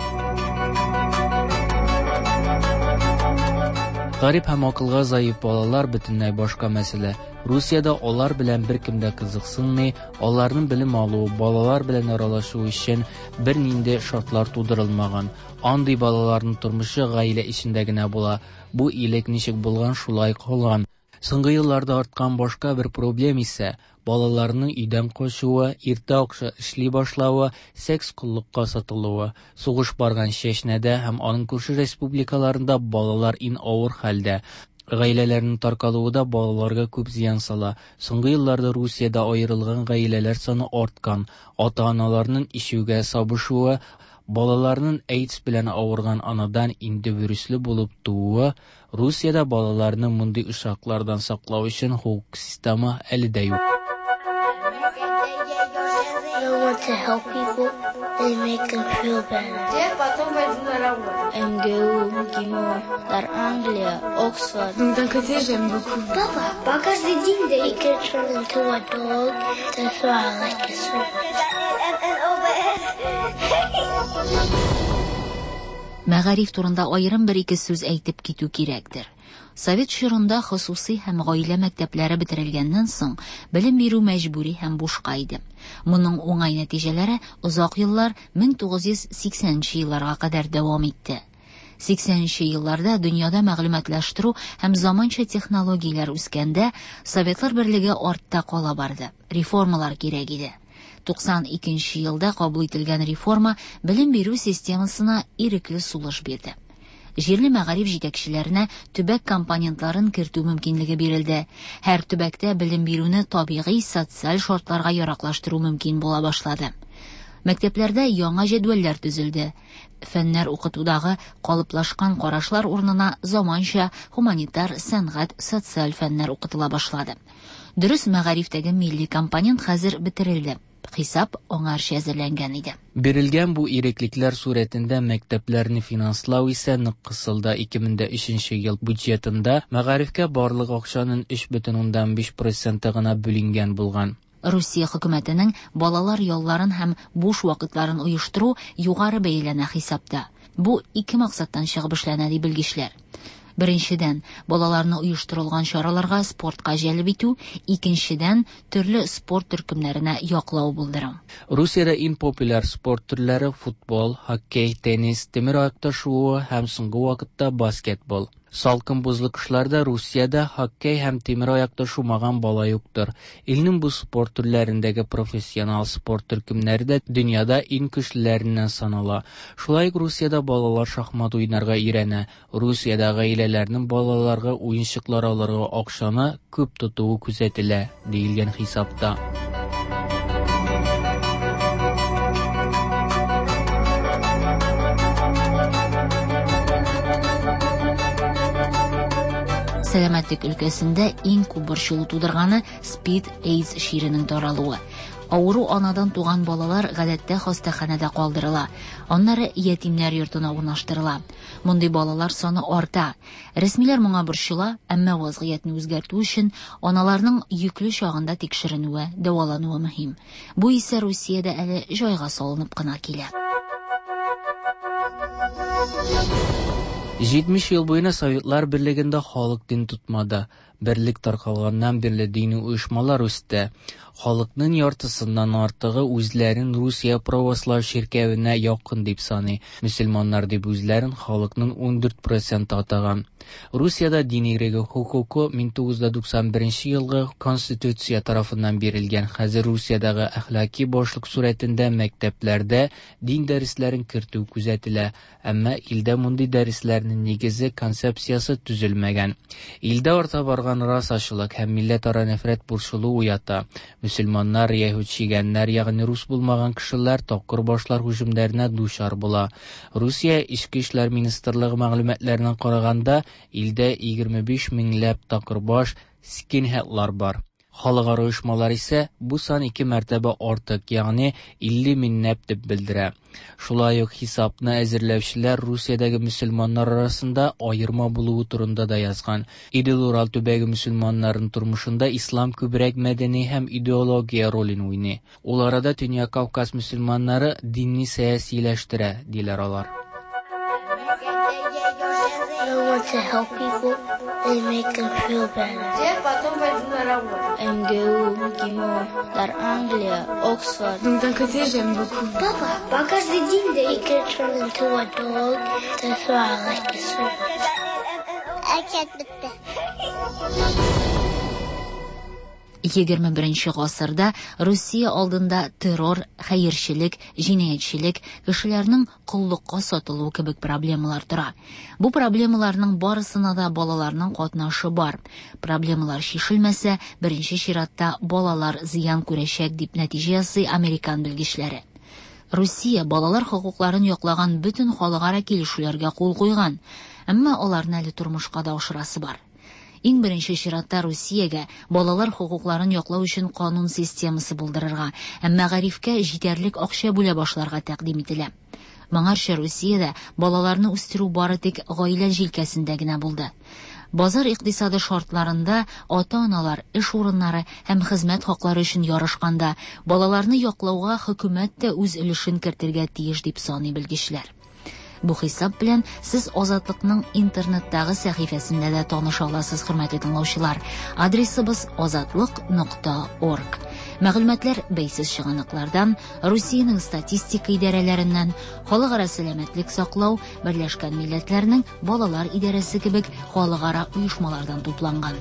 Гарип һәм акылга заиф балалар бөтенләй башка мәсьәлә. Русиядә алар белән беркем дә кызыксынмый, аларның белем алу, балалар белән аралашу өчен бернинди шартлар тудырылмаган. Андый балаларның тормышы гаилә ичендә генә була. Бу илек ничек булган шулай калган. Соңгы елларда арткан башка бер проблема исә балаларның өйдән качуы, иртә акча эшли башлавы, секс куллыкка сатылуы. Сугыш барган Чечняда һәм аның күрше республикаларында балалар ин авыр хәлдә. Гаиләләрнең таркалуы да балаларга күп зыян сала. Соңгы елларда Русиядә аерылган гаиләләр саны арткан. Ата-аналарның ишүгә сабышуы, балаларның AIDS белән авырган анадан инде вируслы булып тууы. Русиядә балаларны мондый ушаклардан саклау өчен хокук система әле дә юк. want to help people and make them feel better. M G U, ГИМО, Дар Англия, Оксфорд. Donc d'un côté, j'aime beaucoup. Papa, pas каждый день that you can turn into a dog. That's why I like it so much. Мәгариф турында аерым бер-ике сүз әйтеп китү кирәктер. Совет чорында хосусый һәм гаилә мәктәпләре бетерелгәннән соң белем бирү мәҗбүри һәм бушка иде. Моның уңай нәтиҗәләре озак еллар мең тугыз йөз сиксәненче елларга кадәр дәвам итте. сиксәненче елларда дөньяда мәгълүматлаштыру һәм заманча технологияләр үскәндә Советлар Берлеге артта кала барды. Реформалар кирәк иде. туксан икенче елда кабул ителгән реформа белем бирү системасына ирекле сулыш бирде. Җирле мәгариф җитәкчеләренә төбәк компонентларын кертү мөмкинлеге бирелде. Һәр төбәктә белем бирүне табигый социаль шартларга яраклаштыру мөмкин була башлады. Мәктәпләрдә яңа җәдвәлләр төзелде. Фәннәр укытудагы калыплашкан карашлар урынына заманча гуманитар, сәнгать, социаль фәннәр укытыла башлады. Дөрес, мәгарифтәге милли компонент хәзер бетерелде. Хисап оңарча әзерләнгән иде. Бирелгән бу иреклекләр сурәтендә мәктәпләрне финанслау исә нык кысылды. ике мең өченче ел бюджетында мәгарифкә барлык акчаның өч бөтен уннан биш проценты гына бүленгән булган. Русия хөкүмәтенең балалар ялларын һәм буш вакытларын оештыру югары бәяләнә хисапта. Бу ике максаттан чыгып эшләнә ди белгечләр. Беренчедән, балаларны оештырылган чараларга спортка җәлеп итү, икенчедән, төрле спорт төркемнәренә яклау булдыру. Русиядә иң популяр спорт төрләре футбол, хоккей, теннис, тимер аяк ташуы һәм соңгы вакытта баскетбол. Салкын бузлы кышларда Русиядә хоккей һәм тимер аяк ташумаган бала юктыр. Илнең бу спорт төрләрендәге профессионал спорт төркемнәре дә дөньяда иң көчлеләреннән санала. Шулай ук Русиядә балалар шахмат уйнарга өйрәнә. Русиядә гаиләләрнең балаларга уенчыклар алырга акчаны күп тотуы күзәтелә, диелгән хисапта. Сәламәтлек өлкәсендә иң күп борчылу тудырганы спид AIDS ширенең таралуы. Авыру анадан туган балалар гадәттә хастаханәдә калдырыла. Аннары ятимнәр йортына урнаштырыла. Мондый балалар саны арта. Рәсмиләр моңа борчыла, әмма вазгыятьне үзгәртү өчен аналарның йөкле чагында тикшеренүе, дәвалануы мөһим. Бу исә Русиядә әле җайга салынып кына килә. җитмеш ел буена Советлар Берлегендә халык дин тотмады. Берлек таркалганнан бирле дини оешмалар үсте. Халыкның яртысыннан артыгы үзләрен Русия православ ширкәвенә якын дип саный. Мөселманнар дип үзләрен халыкның он дүрт проценты атаган. Русиядә динирәге хукукы мең тугыз йөз туксан беренче елгы Конституция тарафыннан бирелгән. Хәзер Русиядәге әхлаки башлык сурәтендә мәктәпләрдә дин дәресләрен кертү күзәтелә, әмма илдә мондый дәресләрнең нигезе концепциясы төзелмәгән. Илдә арта барган расачылык һәм милләтара нәфрәт борчылу уята. Мөселманнар, яһүд чигәннәр, ягъни рус булмаган кешеләр тапкыр башлар һөҗүмнәренә дучар була. Русия Ички эшләр министрлыгы мәгълүматларына караганда, илдә егерме биш меңләп такырбаш скинхедлар бар. Халыкара оешмалар исә бу сан ике мәртәбә артык, ягъни илле меңләп дип белдерә. Шулай ук хисапны әзерләүчеләр Русиядәге мөселманнар арасында аерма булуы турында да язган. Идел-Урал төбәге мөселманнарының тормышында ислам күбрәк мәдәни һәм идеология ролен уйный. Ул арада Төньяк Кавказ мөселманнары динни сәясиләштерә, диләр алар. I want to help people and make them feel better. M G U, ГИМО, Дар Англия, Оксфорд. Donc d'un côté, j'aime beaucoup. Papa, pas каждый день that you can turn into a dog. That's why I like it so much. егерме беренче гасырда Русия алдында террор, хәерчелек, җинаятьчелек, кешеләрнең куллыкка сатылуы кебек проблемалар тора. Бу проблемаларның барысына да балаларның катнашы бар. Проблемалар шишелмәсә, беренче чиратта балалар зыян күрәчәк дип нәтиҗә ясый американ белгечләре. Русия балалар хокукларын яклаган бөтен халыкара килешүләргә кул куйган, әмма аларны әле тормышка да ашырасы бар. Иң беренче чиратта Русиягә балалар хокукларын яклау өчен канун системасы булдырырга, һәм мәгарифкә җитәрлек акча бүлә башларга тәкъдим ителә. Моңарча Русиядә балаларны үстерү бары тик гаилә җилкәсендә генә булды. Базар икътисады шартларында ата-аналар эш урыннары һәм хезмәт хаклары өчен ярышканда балаларны яклауга хөкүмәт тә үз өлешен кертергә тиеш дип саный белгечләр. Бу хисап белән сез Азатлыкның интернеттагы сәхифәсендә дә таныша аласыз, хөрмәтле тыңлаучылар. Адресыбыз азатлык нокта орг. Мәгълүматлар бәйсез чыганаклардан, Русиянең статистика идарәләреннән, халыкара сәламәтлек саклау, Берләшкән Милләтләрнең балалар идарәсе кебек халыкара оешмалардан тупланган.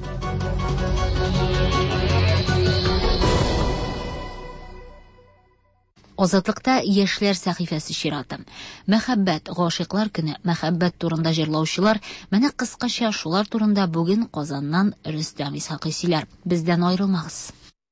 Азатлыкта яшьләр сәхифәсе чираты. Мәхәббәт, гашыйклар көне, мәхәббәт турында җырлаучылар, менә кыскача шулар турында бүген Казаннан Рөстәм Исхакый сөйләр. Бездән аерылмагыз.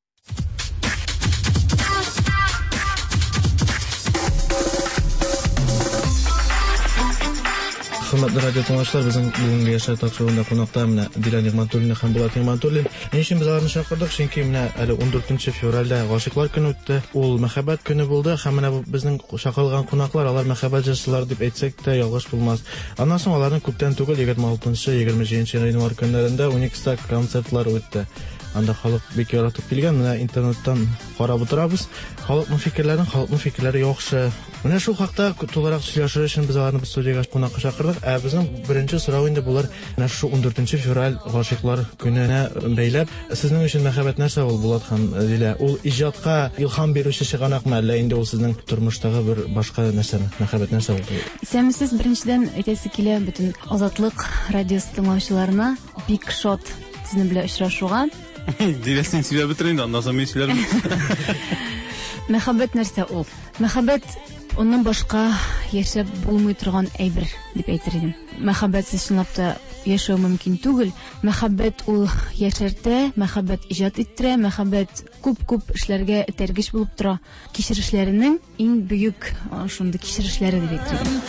Хөрмәтле радио тыңлаучылар, безнең бүгенге яшьләр тапшыруында кунакта менә Дилә Нигъмәтуллина һәм Булат Нигъмәтуллин. Ничек без аларны чакырдык? Чөнки менә әле ундүртенче февральдә гашыйклар көне үтте. Ул мәхәббәт көне булды һәм менә безнең чакырылган кунаклар, алар мәхәббәт җырчылары дип әйтсәк тә ялгыш булмас. Аннан соң аларның күптән түгел егерме алтынчы егерме җиденче январь көннәрендә уникста концертлар үтте. Анда халык бик яратып килгән, менә интернеттан карап утырабыз. Халыкның фикерләрен, халыкның фикерләре яхшы. Менә шул хакта тулырак сөйләшер өчен без аларны студиягә кунакка чакырдык. Ә безнең беренче сорау инде булыр, менә шу ундүртенче февраль гашыйклар көненә бәйләп, сезнең өчен мәхәббәт нәрсә ул, Булат һәм Дилә? Ул иҗатка илһам бирүче чыганакмы, әллә инде ул сезнең тормыштагы бер башка нәрсәме? Мәхәббәт нәрсә ул? Сәмсез беренчедән әйтәсе килә бөтен Азатлык радиосы тыңлаучыларына бик шат сезнең белән очрашуга. Диләсен сөйләп бетерә инде, аннан соң мин сөйләрмен. Мәхәббәт нәрсә ул? Мәхәббәт оннан башка яшәп булмый торган әйбер дип әйтер идем. Мәхәббәтсез чынлап та яшәү мөмкин түгел. Мәхәббәт ул яшәртә, мәхәббәт иҗат иттерә, мәхәббәт күп-күп эшләргә этәргеч булып тора. Кичерешләренең иң бөек шундый кичерешләре дип әйтер идем.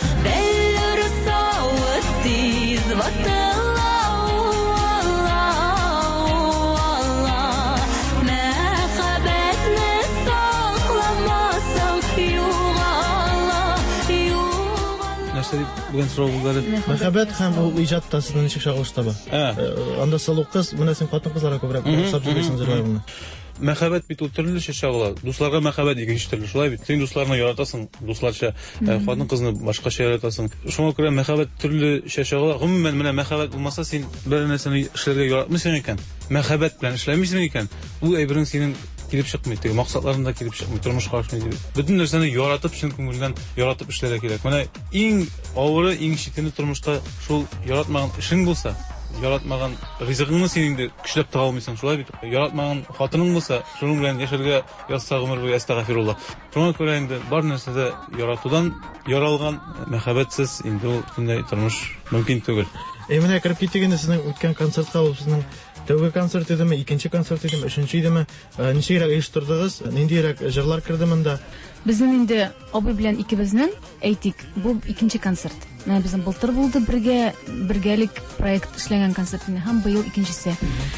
Бүген сорау булды. Мәхәббәт һәм ул иҗат та сезне ничек чагылыш таба? Анда салу кыз, менә син хатын кызларга күбрәк охшап җибәрсең җырларыңны. Мәхәббәт бит ул төрлечә чагыла. Дусларга мәхәббәт икенче төрле. Шулай бит. Син дусларны яратасың, дусларча, хатын кызны башкача яратасың. Шуңа күрә мәхәббәт төрлечә чагыла. Гомумән менә мәхәббәт булмаса, син бер нәрсәне эшләргә яратмыйсың икән. Мәхәббәт белән эшләмисең икән. Ул әйберен синең килеп чыкмый, теге максатларында килеп чыкмый, тормыш карашмый. Бүтән нәрсәне яратып, чын күңелдән яратып эшләргә кирәк. Менә иң авыры, иң читене тормышта шул яратмаган эшең булса, яратмаган ризыгыңны син инде көчләп тыга алмыйсың, шулай бит. Яратмаган хатының булса, шуның белән яшәргә язса гомер буе астагфирулла. Шуңа күрә инде бар нәрсәдә яратудан яралган мәхәббәтсез инде ул бөтенләй тормыш мөмкин түгел. Ә менә кирип киттек инде сезнең үткән концертка, ул сезнең тәүге концерт идеме, икенче концерт идеме, өченче идеме? Ничегрәк оештырдыгыз? Ниндирәк җырлар кирде монда? Безнең инде абый белән икебезнең әйтик, бу икенче концерт. Менә безнең былтыр булды бергә бергәлек проект эшләгән концертны һәм быел икенчесе.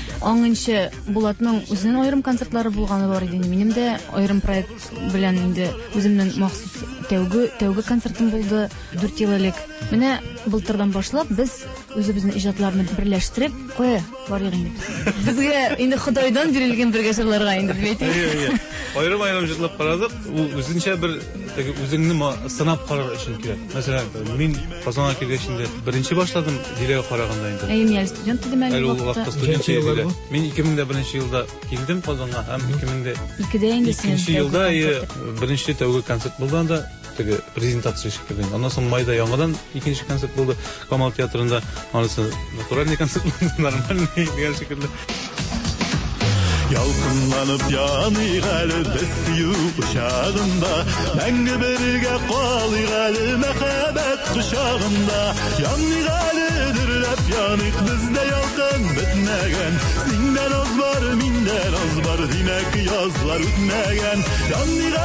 Аңынчы Булатның үзенең аерым концертлары булганы бар иде. Минем дә аерым проект белән инде үземнең махсус тәүге тәүге концертым булды дүрт ел элек. Менә былтырдан башлап без үзебезнең иҗатларны берләштереп, кая барыйк инде. Безгә инде Худайдан бирелгән бергә җырларга инде дип әйтик. Аерым-аерым җырлап карадык. Ул үзенчә бер үзеңне сынап карар өчен кирәк. Мәсәлән, мин Казанга килгәчендә беренче башладым Диләгә караганда инде. Әй, мин студент идем әле вакытта. Студент идем. Мин ике мең беренче елда килдем Казанга һәм ике мең икедә инде син. икенче елда беренче тәүге концерт булды анда, теге презентация шикелле. Аннан соң майда яңадан икенче концерт булды Камал театрында. Анысы натуральный концерт булды, нормальный дигән шикелле. Ялкынланып яныйк әле без сөю кучагында, мәңге бергә калыйк әле мәхәббәт кучагында. Яныйк әле дөрләп яныйк бездә ялкын бетмәгән, синдән аз бар, миндән аз бар, димәк язлар үтмәгән. Яныйк әле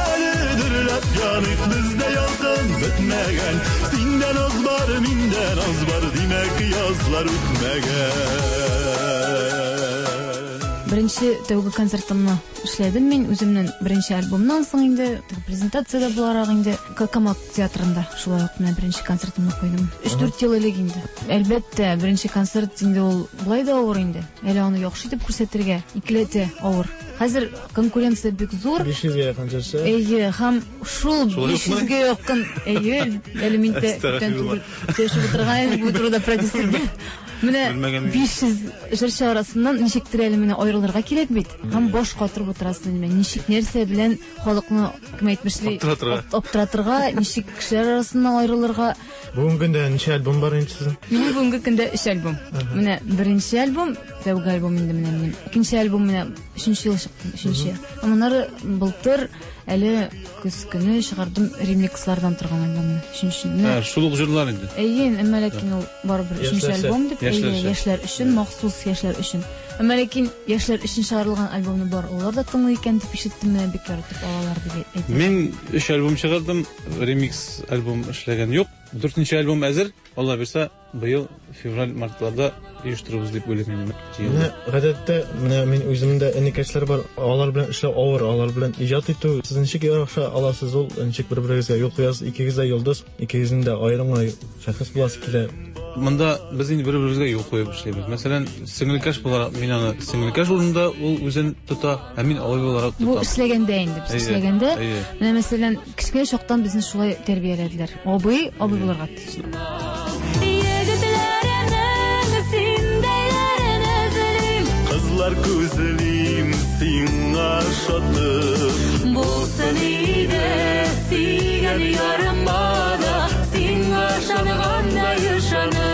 dürlep yanık bizde yalgın bitmegen. Sinden az var, minden az var, demek yazlar ütmegen. Birinchi tövbe konsertimni ishladim men o'zimning birinchi albomdan so'ng endi prezentatsiyada bo'laroq endi Kokomak teatrida shulay o'qib men birinchi konsertimni qo'ydim. uch to'rt yil ilk endi. Albatta, birinchi konsert endi ul bo'lay da avur endi. Hali uni yaxshi deb ko'rsatirga ikkalati avur. Hozir konkurensiya bek zo'r. besh yuzga yaqin chiqsa. Ey, ham shul besh yuzga yaqin. Ey, elementda teshib o'tirgan bu turda prodyuserga. Mine besh yuz ijrochi arasından nishik meni ayrılırga kerak bit. Ham bosh qotirib o'tirasizmi? Men nishik narsa bilan xalqni kim aytmishli optiratirga, nishik kishilar arasından ayrılırga. Bugungi kunda necha albom bor endi sizning? Mening bugungi kunda uch albom. Mine birinchi albom, tavga albom endi mene mening. Ikkinchi albom mene uchinchi yil chiqdi, uchinchi. Amanlar bultir әле көз көне чыгардым ремикслардан торган альбомны. Üçüncü. Ha, шулук җырлар инде. Әйен, әмма ләкин ул барыбер üçüncü альбом дип, яшьләр өчен, махсус яшьләр өчен. Әмма ләкин яшьләр өчен чыгарылган альбомны бар. Улар да тыңлый икән дип ишеттем, менә бик яратып алалар дип әйтте. Мин өч альбом чыгардым, ремикс альбом эшләгән юк. Дүртенче альбом әзер. Алла берсә, быел февраль-мартларда оештырабыз дип уйлыйм. Менә гадәттә, менә мин үземдә эникәчләр бар. Алар белән эшләү авыр, алар белән иҗат итү. Сез ничек яраша аласыз ул? Ничек бер-берегезгә юл куясыз? Икегез дә йолдыз, икегезнең дә аерымы шәхес буласы килә. Монда без инде бер-беребезгә юл куеп эшләйбез. Мәсәлән, сиңелкәш буларак мин аны сиңелкәш урында ул үзен тота, ә мин алай буларак тотам. Бу эшләгәндә инде, без эшләгәндә, менә мәсәлән, кичкә чактан безне шулай тәрбияләделәр. Абый, абый булырга тиеш. Kızlar gözlerim singa şatım Bulsun ide sigen yarım bana Singa şanğanda yaşanır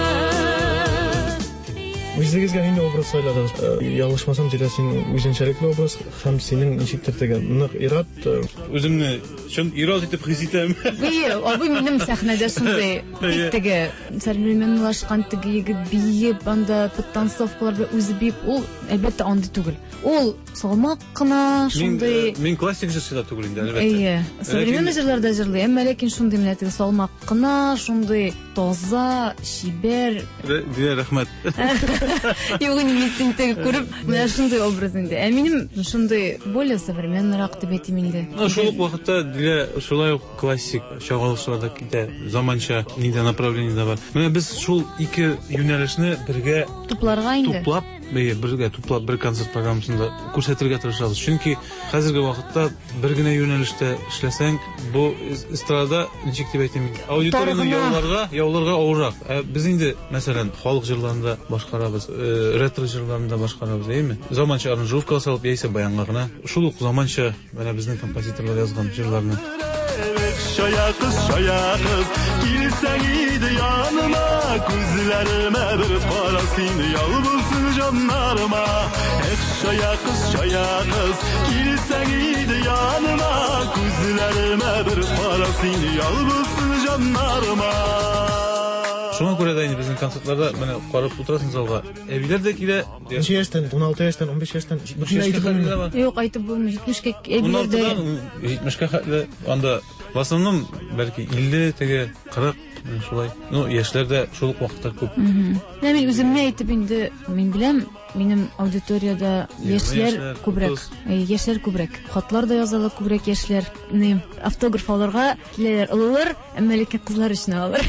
Үзегезгә инде образ сайладыгыз. Ялгышмасам, дилә син үзенчәлекле образ һәм синең ничектер тегән нык ират үземне шун ират итеп хис итәм. Бий, абый минем сәхнәдә шундый теге сәрмилменлашкан теге егет биеп, анда подтанцовкалар белән үзе биеп, ул әлбәттә андый түгел. Ул салмак кына шундый. Мин классик җырчыда түгел инде, әлбәттә. Әйе, современный җырларда җырлый, әмма ләкин шундый менә теге салмак кына, шундый таза, чибәр. Дия рәхмәт. Югы немецин теге күреп, менә шундый образ инде. Ә минем шундый более современныйрак дип әйтим инде. Ну, шул ук вакытта дилә шулай ук классик чыгарылышларда китә, заманча нидә направлениедә бар. Менә без шул ике юнәлешне бергә тупларга инде. Туплап, бергә туплап бер концерт программасында күрсәтергә тырышабыз. Чөнки хәзерге вакытта бер генә юнәлештә эшләсәң, бу эстрада ничек дип әйтим, аудиторияны яуларга, яуларга авыррак. Без инде, мәсәлән, халык җырларында башкарабыз, ретро җырларында башкарабыз, әйме? Заманча аранжировка салып, яисә баянга гына. Шул ук заманча менә безнең композиторлар язган җырларны. Şaya kız, şaya kız, kilsen iyiydi yanıma Gözlerime bir parasın, yalvızsın canlarıma Eh şaya kız, şaya kız, kilsen iyiydi yanıma Gözlerime bir parasın, yalvızsın canlarıma Шуңа күрә дә инде безнең концертларда менә карап утырасың залга. Әбиләр дә килә. Ничә яшьтән, он алты яшьтән, он биш яшьтән, Юк, айтып булмый, җитмешкә әбиләр дә. җитмешкә хәтле анда в основном бәлки илле теге кырык шулай. Ну, яшьләрдә шул ук вакытта күп. Менә мин үземне әйтеп инде, мин беләм, минем аудиторияда яшьләр күбрәк, яшьләр күбрәк. Хатлар да язалар күбрәк яшьләрне. Автограф алырга киләләр, олылар, әмма ләкин кызлар өчен алалар.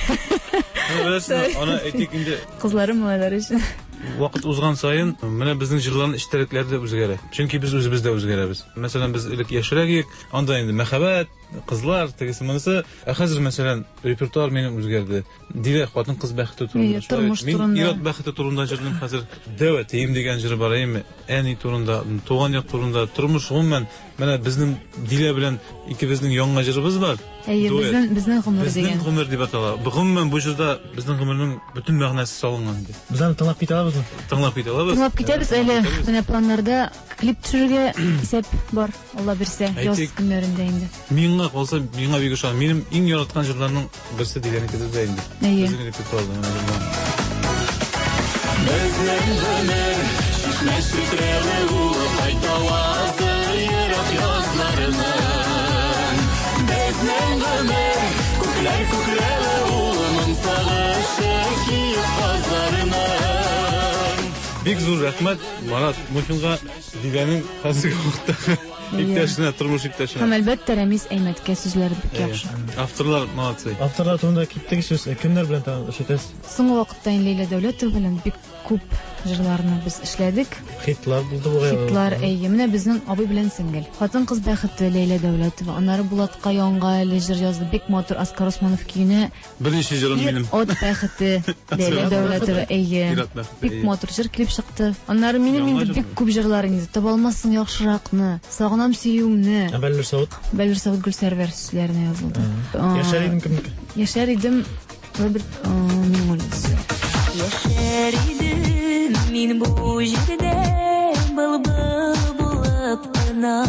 Аны әйтик инде. Кызлары, малайлар өчен. Вакыт узган сайын менә безнең җырларның эчтәлекләре дә үзгәрә. Чөнки без үзебез дә үзгәрәбез. Мәсәлән, без элек яшьрәк идек, анда инде мәхәббәт, кызлар, тегесе монысы. Ә хәзер мәсәлән, репертуар минем үзгәрде. Дилә хатын кыз бәхете турында. Мин ират бәхете турында җырлыйм хәзер. Дәват тием дигән җыры бар әйме? Әни турында, туган як турында, тормыш гомумән. Менә безнең Дилә белән икебезнең яңа җырыбыз бар. Әйе, безнең безнең гомер дигән. Безнең гомер дип атала. Бу гомумән бу җырда безнең гомернең бөтен мәгънәсе салынган иде. Без аны тыңлап китәбезме? Тыңлап китәбез. Тыңлап китәбез әле. Менә планнарда клип төшерергә исәп бар. Алла берсә, яз көннәрендә инде. Миңа калса, миңа бик ошаган. Минем иң яраткан җырларның берсе Диләнеке дә инде. Әйе. Безнең репертуарда менә җырлар. Безнең гомер, шишмә шитрәле ул, кайтавазы ерак язларының. Күкләр күкрәве улының сагышы киеп казларынан. Бик зур рәхмәт Марат Мухинга дигәнең хәзерге вакытта иптәшенә, тормыш иптәшенә. Һәм әлбәттә Рәмис Әймәткә сүзләре бик яхшы. Авторлар молодцы. Авторлар турында киттек сүз, кемнәр белән ишетәсез? Соңгы вакытта Ләйлә Дәүләтова белән бик күп җырларны biz эшләдек. Хитлар булды бугай. Хитлар, әйе, менә безнең абый белән сингел. Хатын-кыз бәхете Ләйлә Дәүләтова. Аннары Булатка яңга әле җыр язды. Бик матур Оскар Османов киенә. Беренче җырым минем. От бәхете Ләйлә Дәүләтова, әйе. Бик матур җыр клип чыкты. Аннары минем инде бик күп җырлар инде. Таба алмассың яхшыракны, сагынам сөюеңне. Бәллүр Савыт. Бәллүр Савыт Гөлсәрвәр сүзләренә язылды. Яшәр идем кемнеке? Яшәр идем Роберт Миңнуллин. Яшәр идем мин бу җирдә былбыл булып кына.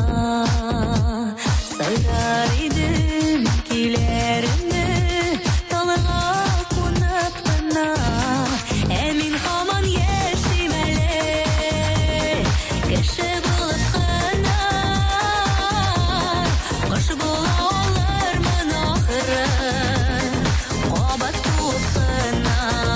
Сайрар идем киләремне талга кунып кына. Ә мин һаман яшим әле кеше булып кына. Кыш була алырмын ахыры кабат туып кына.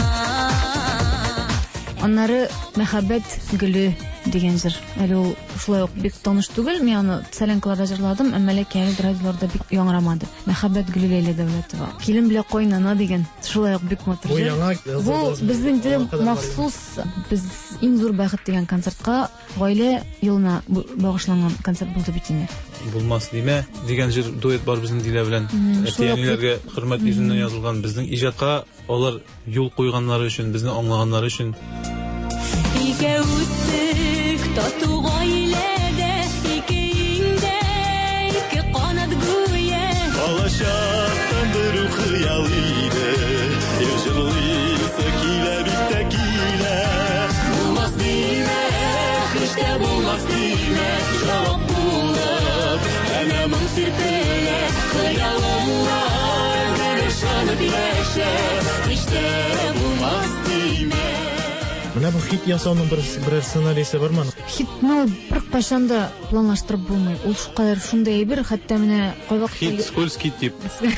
Аннары мәхәббәт гөле дигән җыр. Әле ул шулай ук бик таныш түгел. Мин аны сәленкларда җырладым, әмма ләкин радиоларда бик яңрамады. Мәхәббәт гөле Ләйлә Дәүләтова. Килен белә кайнана дигән шулай ук бик матур җыр. Бу безнең дә махсус без иң зур бәхет дигән концертка гаилә елына багышланган концерт булды бит инде. Булмас димә дигән җыр дуэт бар безнең Дилә белән. Әтиәниләргә хөрмәт йөзеннән язылган безнең иҗатка алар юл куйганнары өчен, безне аңлаганнары өчен. Ике үттек тату гаиләдә, ике иңдә, ике канат гүя. Алачактан бер хыял иде, җырлыйсы килә бит килә. Булмас димә, һич тә булмас димә, җавап булып, әнә моң сирпелә, хыяллар, гөлшанып яшә, һич тә булмас димә. Менә бу хит ясауның бер бер сценарийсы бармы? Хитны бер кайчан да планлаштырып булмый. Ул шулкадәр шундай әйбер, хәтта менә кайвак хит скользкий тип.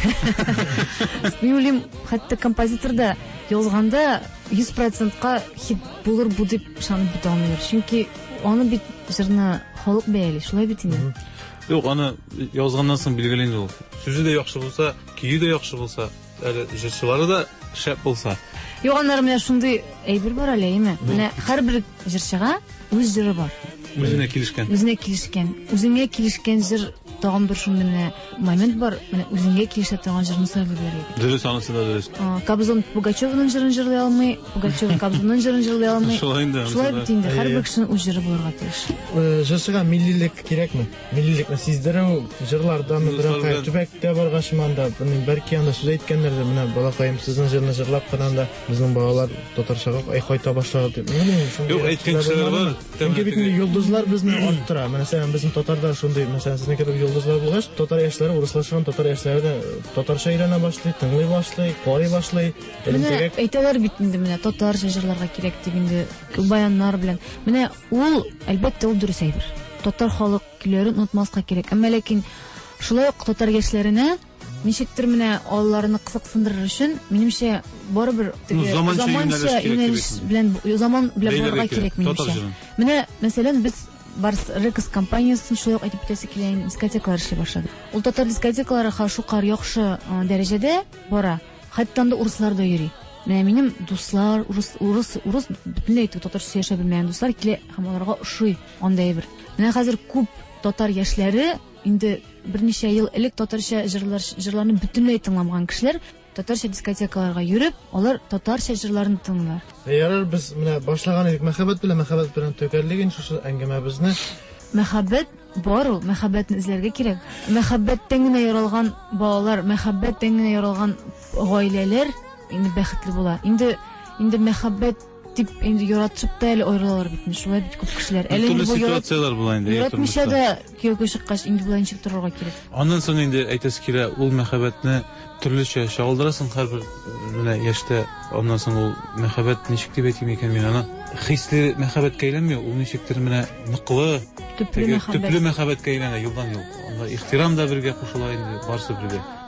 Мин хәтта композитор да язганда йөз процентка хит булыр бу дип ышанып бит алмыйлар. Чөнки аны бит җырны халык бәяли, шулай бит инде. Юк, аны язганнан соң билгеләнде ул. Сүзе дә яхшы булса, кие дә яхшы булса, әле җырчылары да шәп булса. Юганнар менә шундый әйбер бар әле, әйме? Менә һәрбер җырчыга үз җыры бар. Үзенә килешкән. Үзенә килешкән. Үзеңә килешкән җыр тагын бер шундый менә момент бар. Менә үзеңә килешә торган җырны сайлый бирә. Дөрес, анысы да дөрес. Кобзон Пугачевның җырын җырлый алмый, Пугачев Кобзонның җырын җырлый алмый. Шулай инде. Шулай бит инде, һәрбер кешенең үз җыры булырга тиеш. Җырчыга миллилек кирәкме? Миллилекне сиздерү җырлардан бер төбәктә баргач манда, бәлки анда сүз әйткәннәрдә менә балакаем сезнең җырны җырлап кына безнең балалар татарчага айкайта башлаган дип. Юк, әйткән кешеләр бар. Чөнки бит йолдызлар безне арттыра. Мәсәлән, безнең татарда шундый, мәсәлән, сезнең кебек йолдызлар булгач, татар яшьләре, урыслашкан татар яшьләре дә татарча өйрәнә башлый, тыңлый башлый, карый башлый. Менә әйтәләр бит инде менә татарча җырларга кирәк дип инде баяннар белән. Менә ул әлбәттә ул дөрес әйбер. Татар халык көйләрен онытмаска кирәк. Әмма ләкин шулай ук татар яшьләренә ничектер менә аларны кызыксындырыр өчен, минемчә барыбер заманча юнәлеш белән заман белән барырга кирәк минемчә. Менә мәсәлән без Барс Рекс компаниясын шулай ук әйтеп битәсе килә, дискотекалар эшли башлады. Ул татар дискотекалары шукар яхшы дәрәҗәдә бара. Хәтта анда урыслар да йөри. Менә минем дуслар, урыс урыс урыс бөтенләй татарча яшәп белмәгән дуслар килә һәм аларга ошый андай бер. Менә хәзер күп татар яшьләре инде берничә ел элек татарча җырлар җырларны бөтенләй тыңламаган кешеләр татарча дискотекаларга йөреп, алар татарча җырларын тыңлар. Ярар, без менә башлаган идек мәхәббәт белән мәхәббәт белән төгәллеген шушы әңгәмәбезне. Мәхәббәт бар ул, мәхәббәтне эзләргә кирәк. Мәхәббәттән генә яралган балалар, мәхәббәттән генә яралган гаиләләр инде бәхетле була. Инде инде мәхәббәт дип инде яратып та әле аерылалар бит. Шулай бит күп кешеләр. Әле инде бу ситуациялар була инде. Яратмыйча да кияүгә чыккач инде була ничек торырга кирәк. Аннан соң инде әйтәсе килә, ул мәхәббәтне төрлечә чагылдырасың һәрбер менә яшьтә. Аннан соң ул мәхәббәт ничек дип әйтим икән мин аны? Хисле мәхәббәткә әйләнмәй, ул ничектер менә ныклы, төпле мәхәббәткә әйләнә елдан ел. Анда ихтирам да бергә кушыла инде, барсы бергә.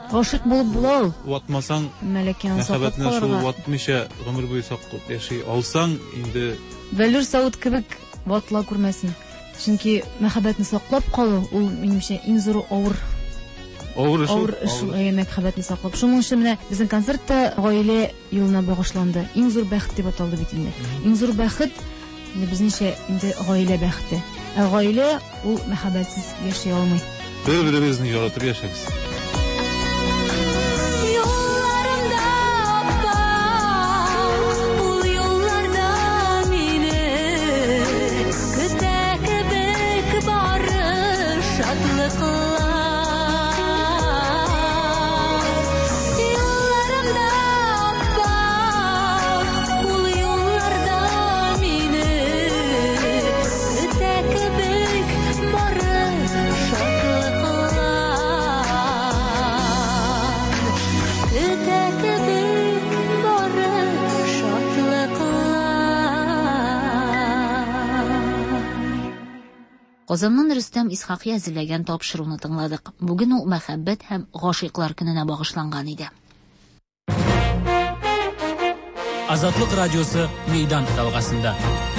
Гашык булып була ул. Ватмасаң, Мәләкән саклап мәхәббәтне шул калырга. ватмыйча гомер буе саклап яши алсаң, инде Бәлер Сауд кебек ватла күрмәсен. Чөнки мәхәббәтне саклап калу ул минемчә иң зур авыр авыр эш. авыр эш мәхәббәтне саклап. Шуның өчен менә безнең концертта гаилә елына багышланды. Иң зур бәхет дип аталды бит инде. Иң зур бәхет безнеңчә инде гаилә бәхете. Ә гаилә ул мәхәббәтсез яши алмый. Бер-беребезне яратып яшәбез. Казаннан Рөстәм Исхакый әзерләгән тапшыруны тыңладык. Бүген ул мәхәббәт һәм гашыйклар көненә багышланган иде. Азатлык радиосы мәйдан талгасында.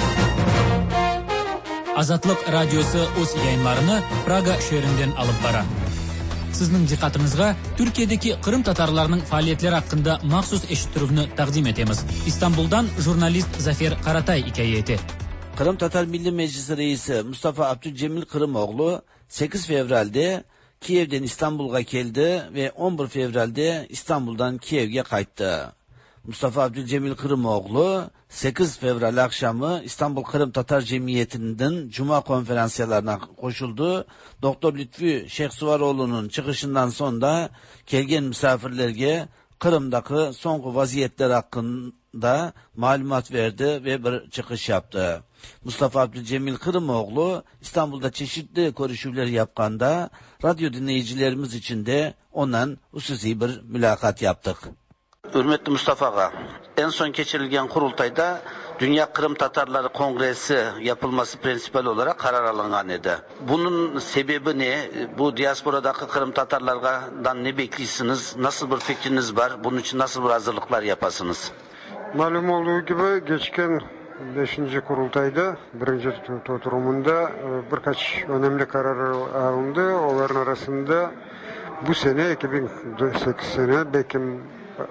Азатлык радиосы үз яйыннарны Прага шәһәреннән алып бара. Сезнең диққатыгызга Төркиядәге Кырым татарларының фәалиятләре хакында махсус эшиттүрүне тәкъдим итәбез. Истанбулдан журналист Зафер Каратай хикаяте. Kırım Tatar Milli Meclisi Reisi Mustafa Abdülcemil Kırımoğlu sekiz fevralde Kiev'den İstanbul'a geldi ve on bir fevralde İstanbul'dan Kiev'e kayıttı. Mustafa Abdülcemil Kırımoğlu sekiz fevral akşamı İstanbul Kırım Tatar Cemiyeti'nin Cuma konferansiyarlarına koşuldu. Doktor Lütfü Şeyhsuvaroğlu'nun çıkışından sonra gelgen misafirlerge Kırım'daki son vaziyetler hakkında malumat verdi ve bir çıkış yaptı. Mustafa Abdülcemil Kırımoğlu İstanbul'da çeşitli görüşmeler yapkanda radyo dinleyicilerimiz için de ondan hususi bir mülakat yaptık. Hürmetli Mustafa'ga en son geçirilgen kurultayda Dünya Kırım Tatarları Kongresi yapılması prensipal olarak karar alıngan idi. Bunun sebebi ne? Bu diasporadaki Kırım Tatarlardan ne bekliyorsunuz? Nasıl bir fikriniz var? Bunun için nasıl bir hazırlıklar yapasınız? Malum olduğu gibi geçken beşinci kurultayda birinci oturumunda birkaç önemli karar alındı. Onların arasında bu sene iki bin sekiz sene Bekim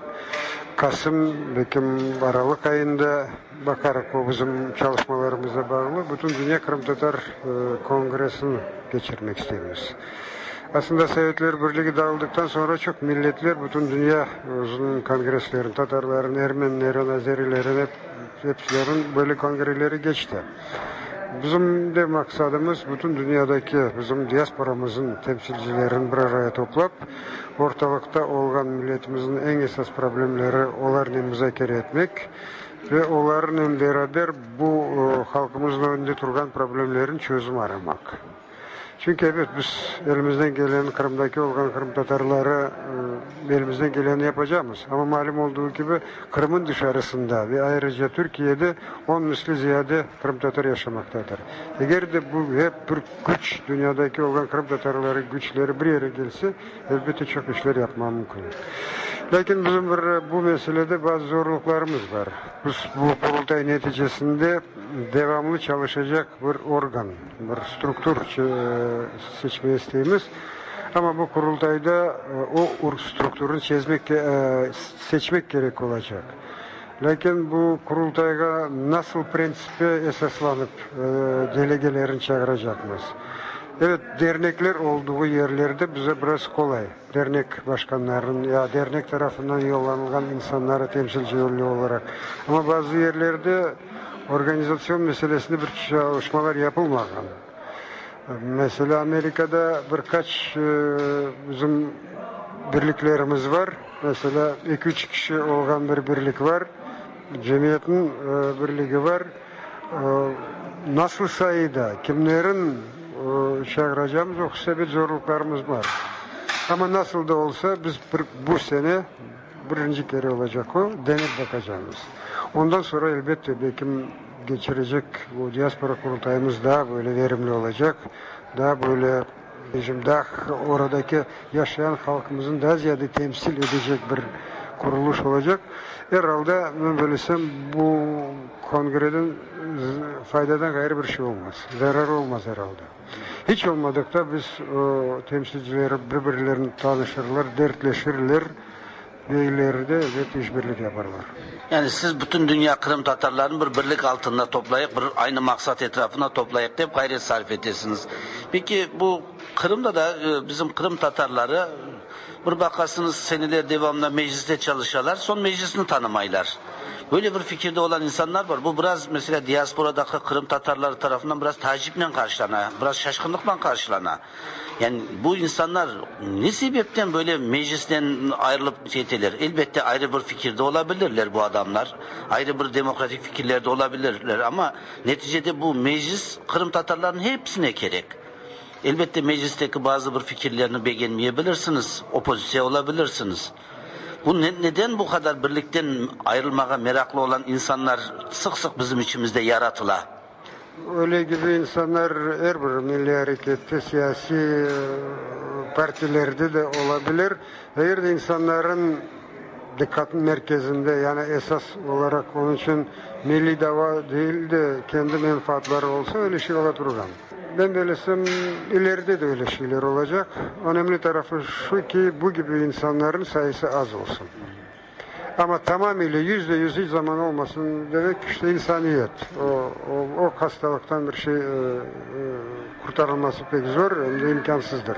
Kasım, Bekim Aralık ayında bakarak o bizim çalışmalarımıza bağlı bütün Dünya Kırım Tatar Kongresi'ni geçirmek istiyoruz. Aslında Sovyetler Birliği dağıldıktan sonra çok milletler bütün dünya uzun kongreslerin, Tatarların, Ermenilerin, Azerilerin hep, hepsilerin böyle kongreleri geçti. Bizim de maksadımız bütün dünyadaki bizim diasporamızın temsilcilerini bir araya toplap ortalıkta olan milletimizin en esas problemleri onlarla müzakere etmek ve onların beraber bu halkımızın önünde duran problemlerin çözümü aramak. Çünkü evet biz elimizden gelen Kırım'daki olan Kırım Tatarları e, elimizden geleni yapacağız. Ama malum olduğu gibi Kırım'ın dışarısında ve ayrıca Türkiye'de on misli ziyade Kırım Tatar yaşamaktadır. Eğer de bu hep bir güç, dünyadaki olan Kırım Tatarları güçleri bir yere gelse elbette çok işler yapmam mümkün. Lakin bizim bir, bu meselede bazı zorluklarımız var. Biz bu kurultay neticesinde devamlı çalışacak bir organ, bir struktur seçmeyi isteyimiz. Ama bu kurultayda o strukturun çizmek, seçmek gerek olacak. Lakin bu kurultayga nasıl prensipe esaslanıp delegelerini çağıracakmız. Evet, dernekler olduğu yerlerde bize biraz kolay. Dernek başkanlarının ya dernek tarafından yollanılan insanlara temsilci yolu olarak. Ama bazı yerlerde organizasyon meselesinde bir çalışmalar yapılmadan. Mesela Amerika'da birkaç e, bizim birliklerimiz var. Mesela iki üç kişi olan bir birlik var. Cemiyetin e, birliği var. E, nasıl sayıda, kimlerin e, çağıracağımız yoksa bir zorluklarımız var. Ama nasıl da olsa biz bir, bu sene birinci kere olacak o, denir bakacağımız. Ondan sonra elbette belki geçirecek bu diaspora kurultayımız daha böyle verimli olacak. Daha böyle Şimdi oradaki yaşayan halkımızın daha ziyade temsil edecek bir kuruluş olacak. Herhalde ben böylesem bu kongreden faydadan gayrı bir şey olmaz. Zararı olmaz herhalde. Hiç olmadıkta biz o temsilcileri birbirlerini tanışırlar, dertleşirler ve ileride evet işbirliği yaparlar. Yani siz bütün dünya Kırım Tatarlarını bir birlik altında toplayıp, bir aynı maksat etrafına toplayıp da hep gayret sarf ediyorsunuz. Peki bu Kırım'da da bizim Kırım Tatarları bir bakarsınız seneler devamlı mecliste çalışıyorlar, son meclisini tanımaylar. Böyle bir fikirde olan insanlar var. Bu biraz mesela diasporadaki Kırım Tatarları tarafından biraz taciple karşılana, biraz şaşkınlıkla karşılana. Yani bu insanlar ne sebepten böyle meclisten ayrılıp şeyteler? Elbette ayrı bir fikirde olabilirler bu adamlar. Ayrı bir demokratik fikirlerde olabilirler ama neticede bu meclis Kırım Tatarlarının hepsine gerek. Elbette meclisteki bazı bir fikirlerini beğenmeyebilirsiniz, opozisyon olabilirsiniz. Bu ne, neden bu kadar birlikten ayrılmaya meraklı olan insanlar sık sık bizim içimizde yaratıla? Öyle gibi insanlar her bir milli harekette, siyasi partilerde de olabilir. Hayır da insanların dikkatin merkezinde yani esas olarak onun için milli dava değil de kendi menfaatleri olsa öyle şey olur. Ben böylesem ileride de öyle şeyler olacak. Önemli tarafı şu ki bu gibi insanların sayısı az olsun. Ama tamamıyla yüzde yüz hiç zaman olmasın demek işte insaniyet. O, o, o hastalıktan bir şey e, e, kurtarılması pek zor hem de imkansızdır.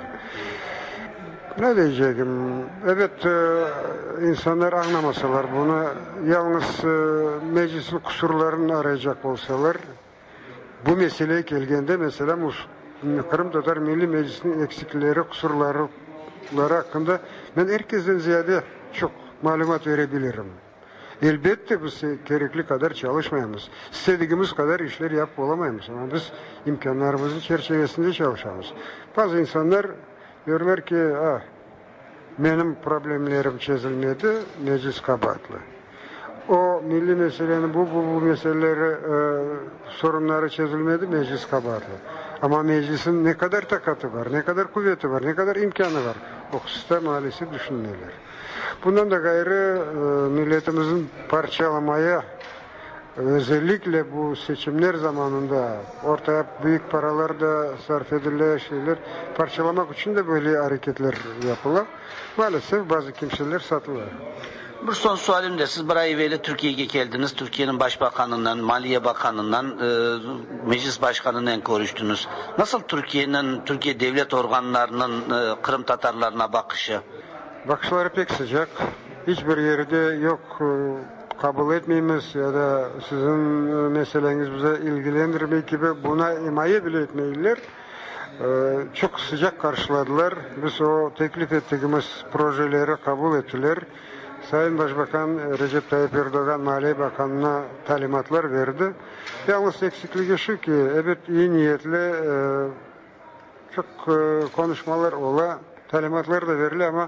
Ne diyeceğim? Evet e, insanlar anlamasalar bunu yalnız e, meclisin kusurlarını arayacak olsalar bu meseleye geldiğinde mesela Kırım Tatar Milli Meclisi'nin eksikleri, kusurları hakkında ben herkesten ziyade çok malumat verebilirim. Elbette biz gerekli kadar çalışmayız. İstediğimiz kadar işler yapıp olamayız. Ama biz imkanlarımızın çerçevesinde çalışıyoruz. Bazı insanlar diyorlar ki ah, benim problemlerim çözülmedi, meclis kabahatli. O milli meselenin bu bu, bu meseleleri e, sorunları çözülmedi, meclis kabahatli. Ama meclisin ne kadar takatı var, ne kadar kuvveti var, ne kadar imkanı var. O hususta maalesef düşünmüyorlar. Bundan da gayrı e, milletimizin parçalamaya özellikle bu seçimler zamanında ortaya büyük paralar da sarf edilen şeyler parçalamak için de böyle hareketler yapılır. Maalesef bazı kimseler satılır. Bir son sualim de siz bir ay evvel Türkiye'ye geldiniz. Türkiye'nin Başbakanından, Maliye Bakanından, e, Meclis Başkanı'ndan görüştünüz. Nasıl Türkiye'nin, Türkiye devlet organlarının e, Kırım Tatarlarına bakışı? Bakışları pek sıcak. Hiçbir yerde yok kabul etmeyimiz ya da sizin meseleniz bize ilgilendirmek gibi buna himaye bile etmeyirler. Ee, çok sıcak karşıladılar. Biz o teklif ettiğimiz projeleri kabul ettiler. Sayın Başbakan Recep Tayyip Erdoğan Maliye Bakanı'na talimatlar verdi. Yalnız eksikliği şu ki evet iyi niyetli e, çok e, konuşmalar ola, talimatlar da verili ama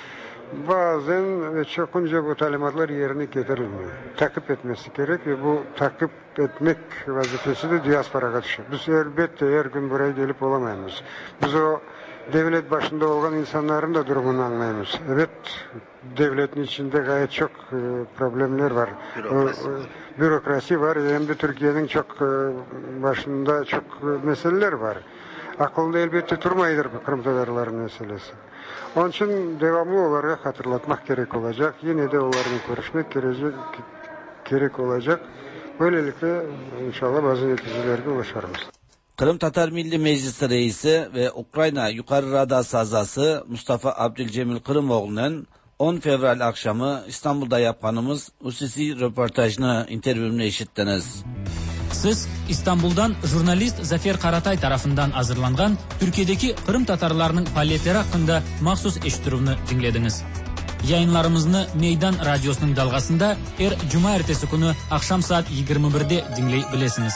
bazen ve çokunca bu talimatlar yerine getirilmiyor. Takip etmesi gerek ve bu takip etmek vazifesi de diasporaga düşüyor. Biz elbette her gün buraya gelip olamayız. Biz o devlet başında olan insanların da durumunu anlayamıyoruz. Evet, devletin içinde gayet çok e, problemler var. Bürokrasi. E, bürokrasi var. Hem de Türkiye'nin çok e, başında çok e, meseleler var. Aklında elbette durmayıdır bu Kırım Tatarların meselesi. Onun için devamlı olarak hatırlatmak gerek olacak. Yine de onlarla görüşmek gerekecek, gerek olacak. Böylelikle inşallah bazı neticelere ulaşırız. Kırım Tatar Milli Meclisi Reisi ve Ukrayna Yukarı Radası azası Mustafa Abdülcemil Kırımoğlu'nun on Fevral akşamı İstanbul'da yapkanımız hususi röportajını, intervyunu eşittiniz. Siz İstanbul'dan jurnalist Zafer Karatay tarafından hazırlangan Türkiye'deki Kırım Tatarlarının faaliyetleri hakkında mahsus eşittiruvni dinlediniz. Yayınlarımızını Meydan Radyosu'nun dalgasında er Cuma ertesi günü akşam saat yigirma birde dinley bilesiniz.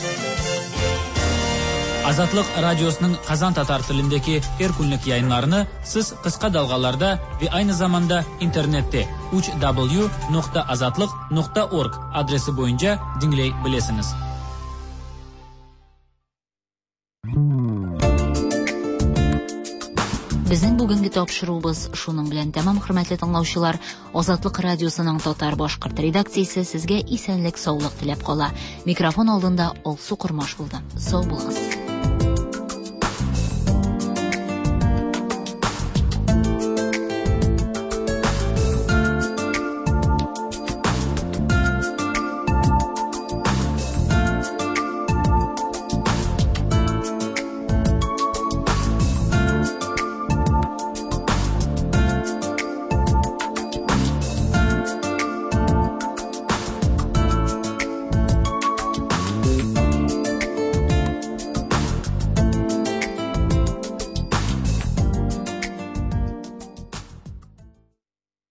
Azatlık Radyosu'nun Kazan Tatar tilindeki her günlük yayınlarını siz kısa dalgalarda ve aynı zamanda internette uch w nokta azatlık nokta org adresi boyunca dinley bilesiniz. Безнең бүгенге тапшыруыбыз шуның белән тәмам, хөрмәтле тыңлаучылар. Азатлык радиосының татар-башкорт редакциясе сезгә исәнлек, саулык теләп кала. Микрофон алдында Алсу Кормаш булды. Сау булыгыз.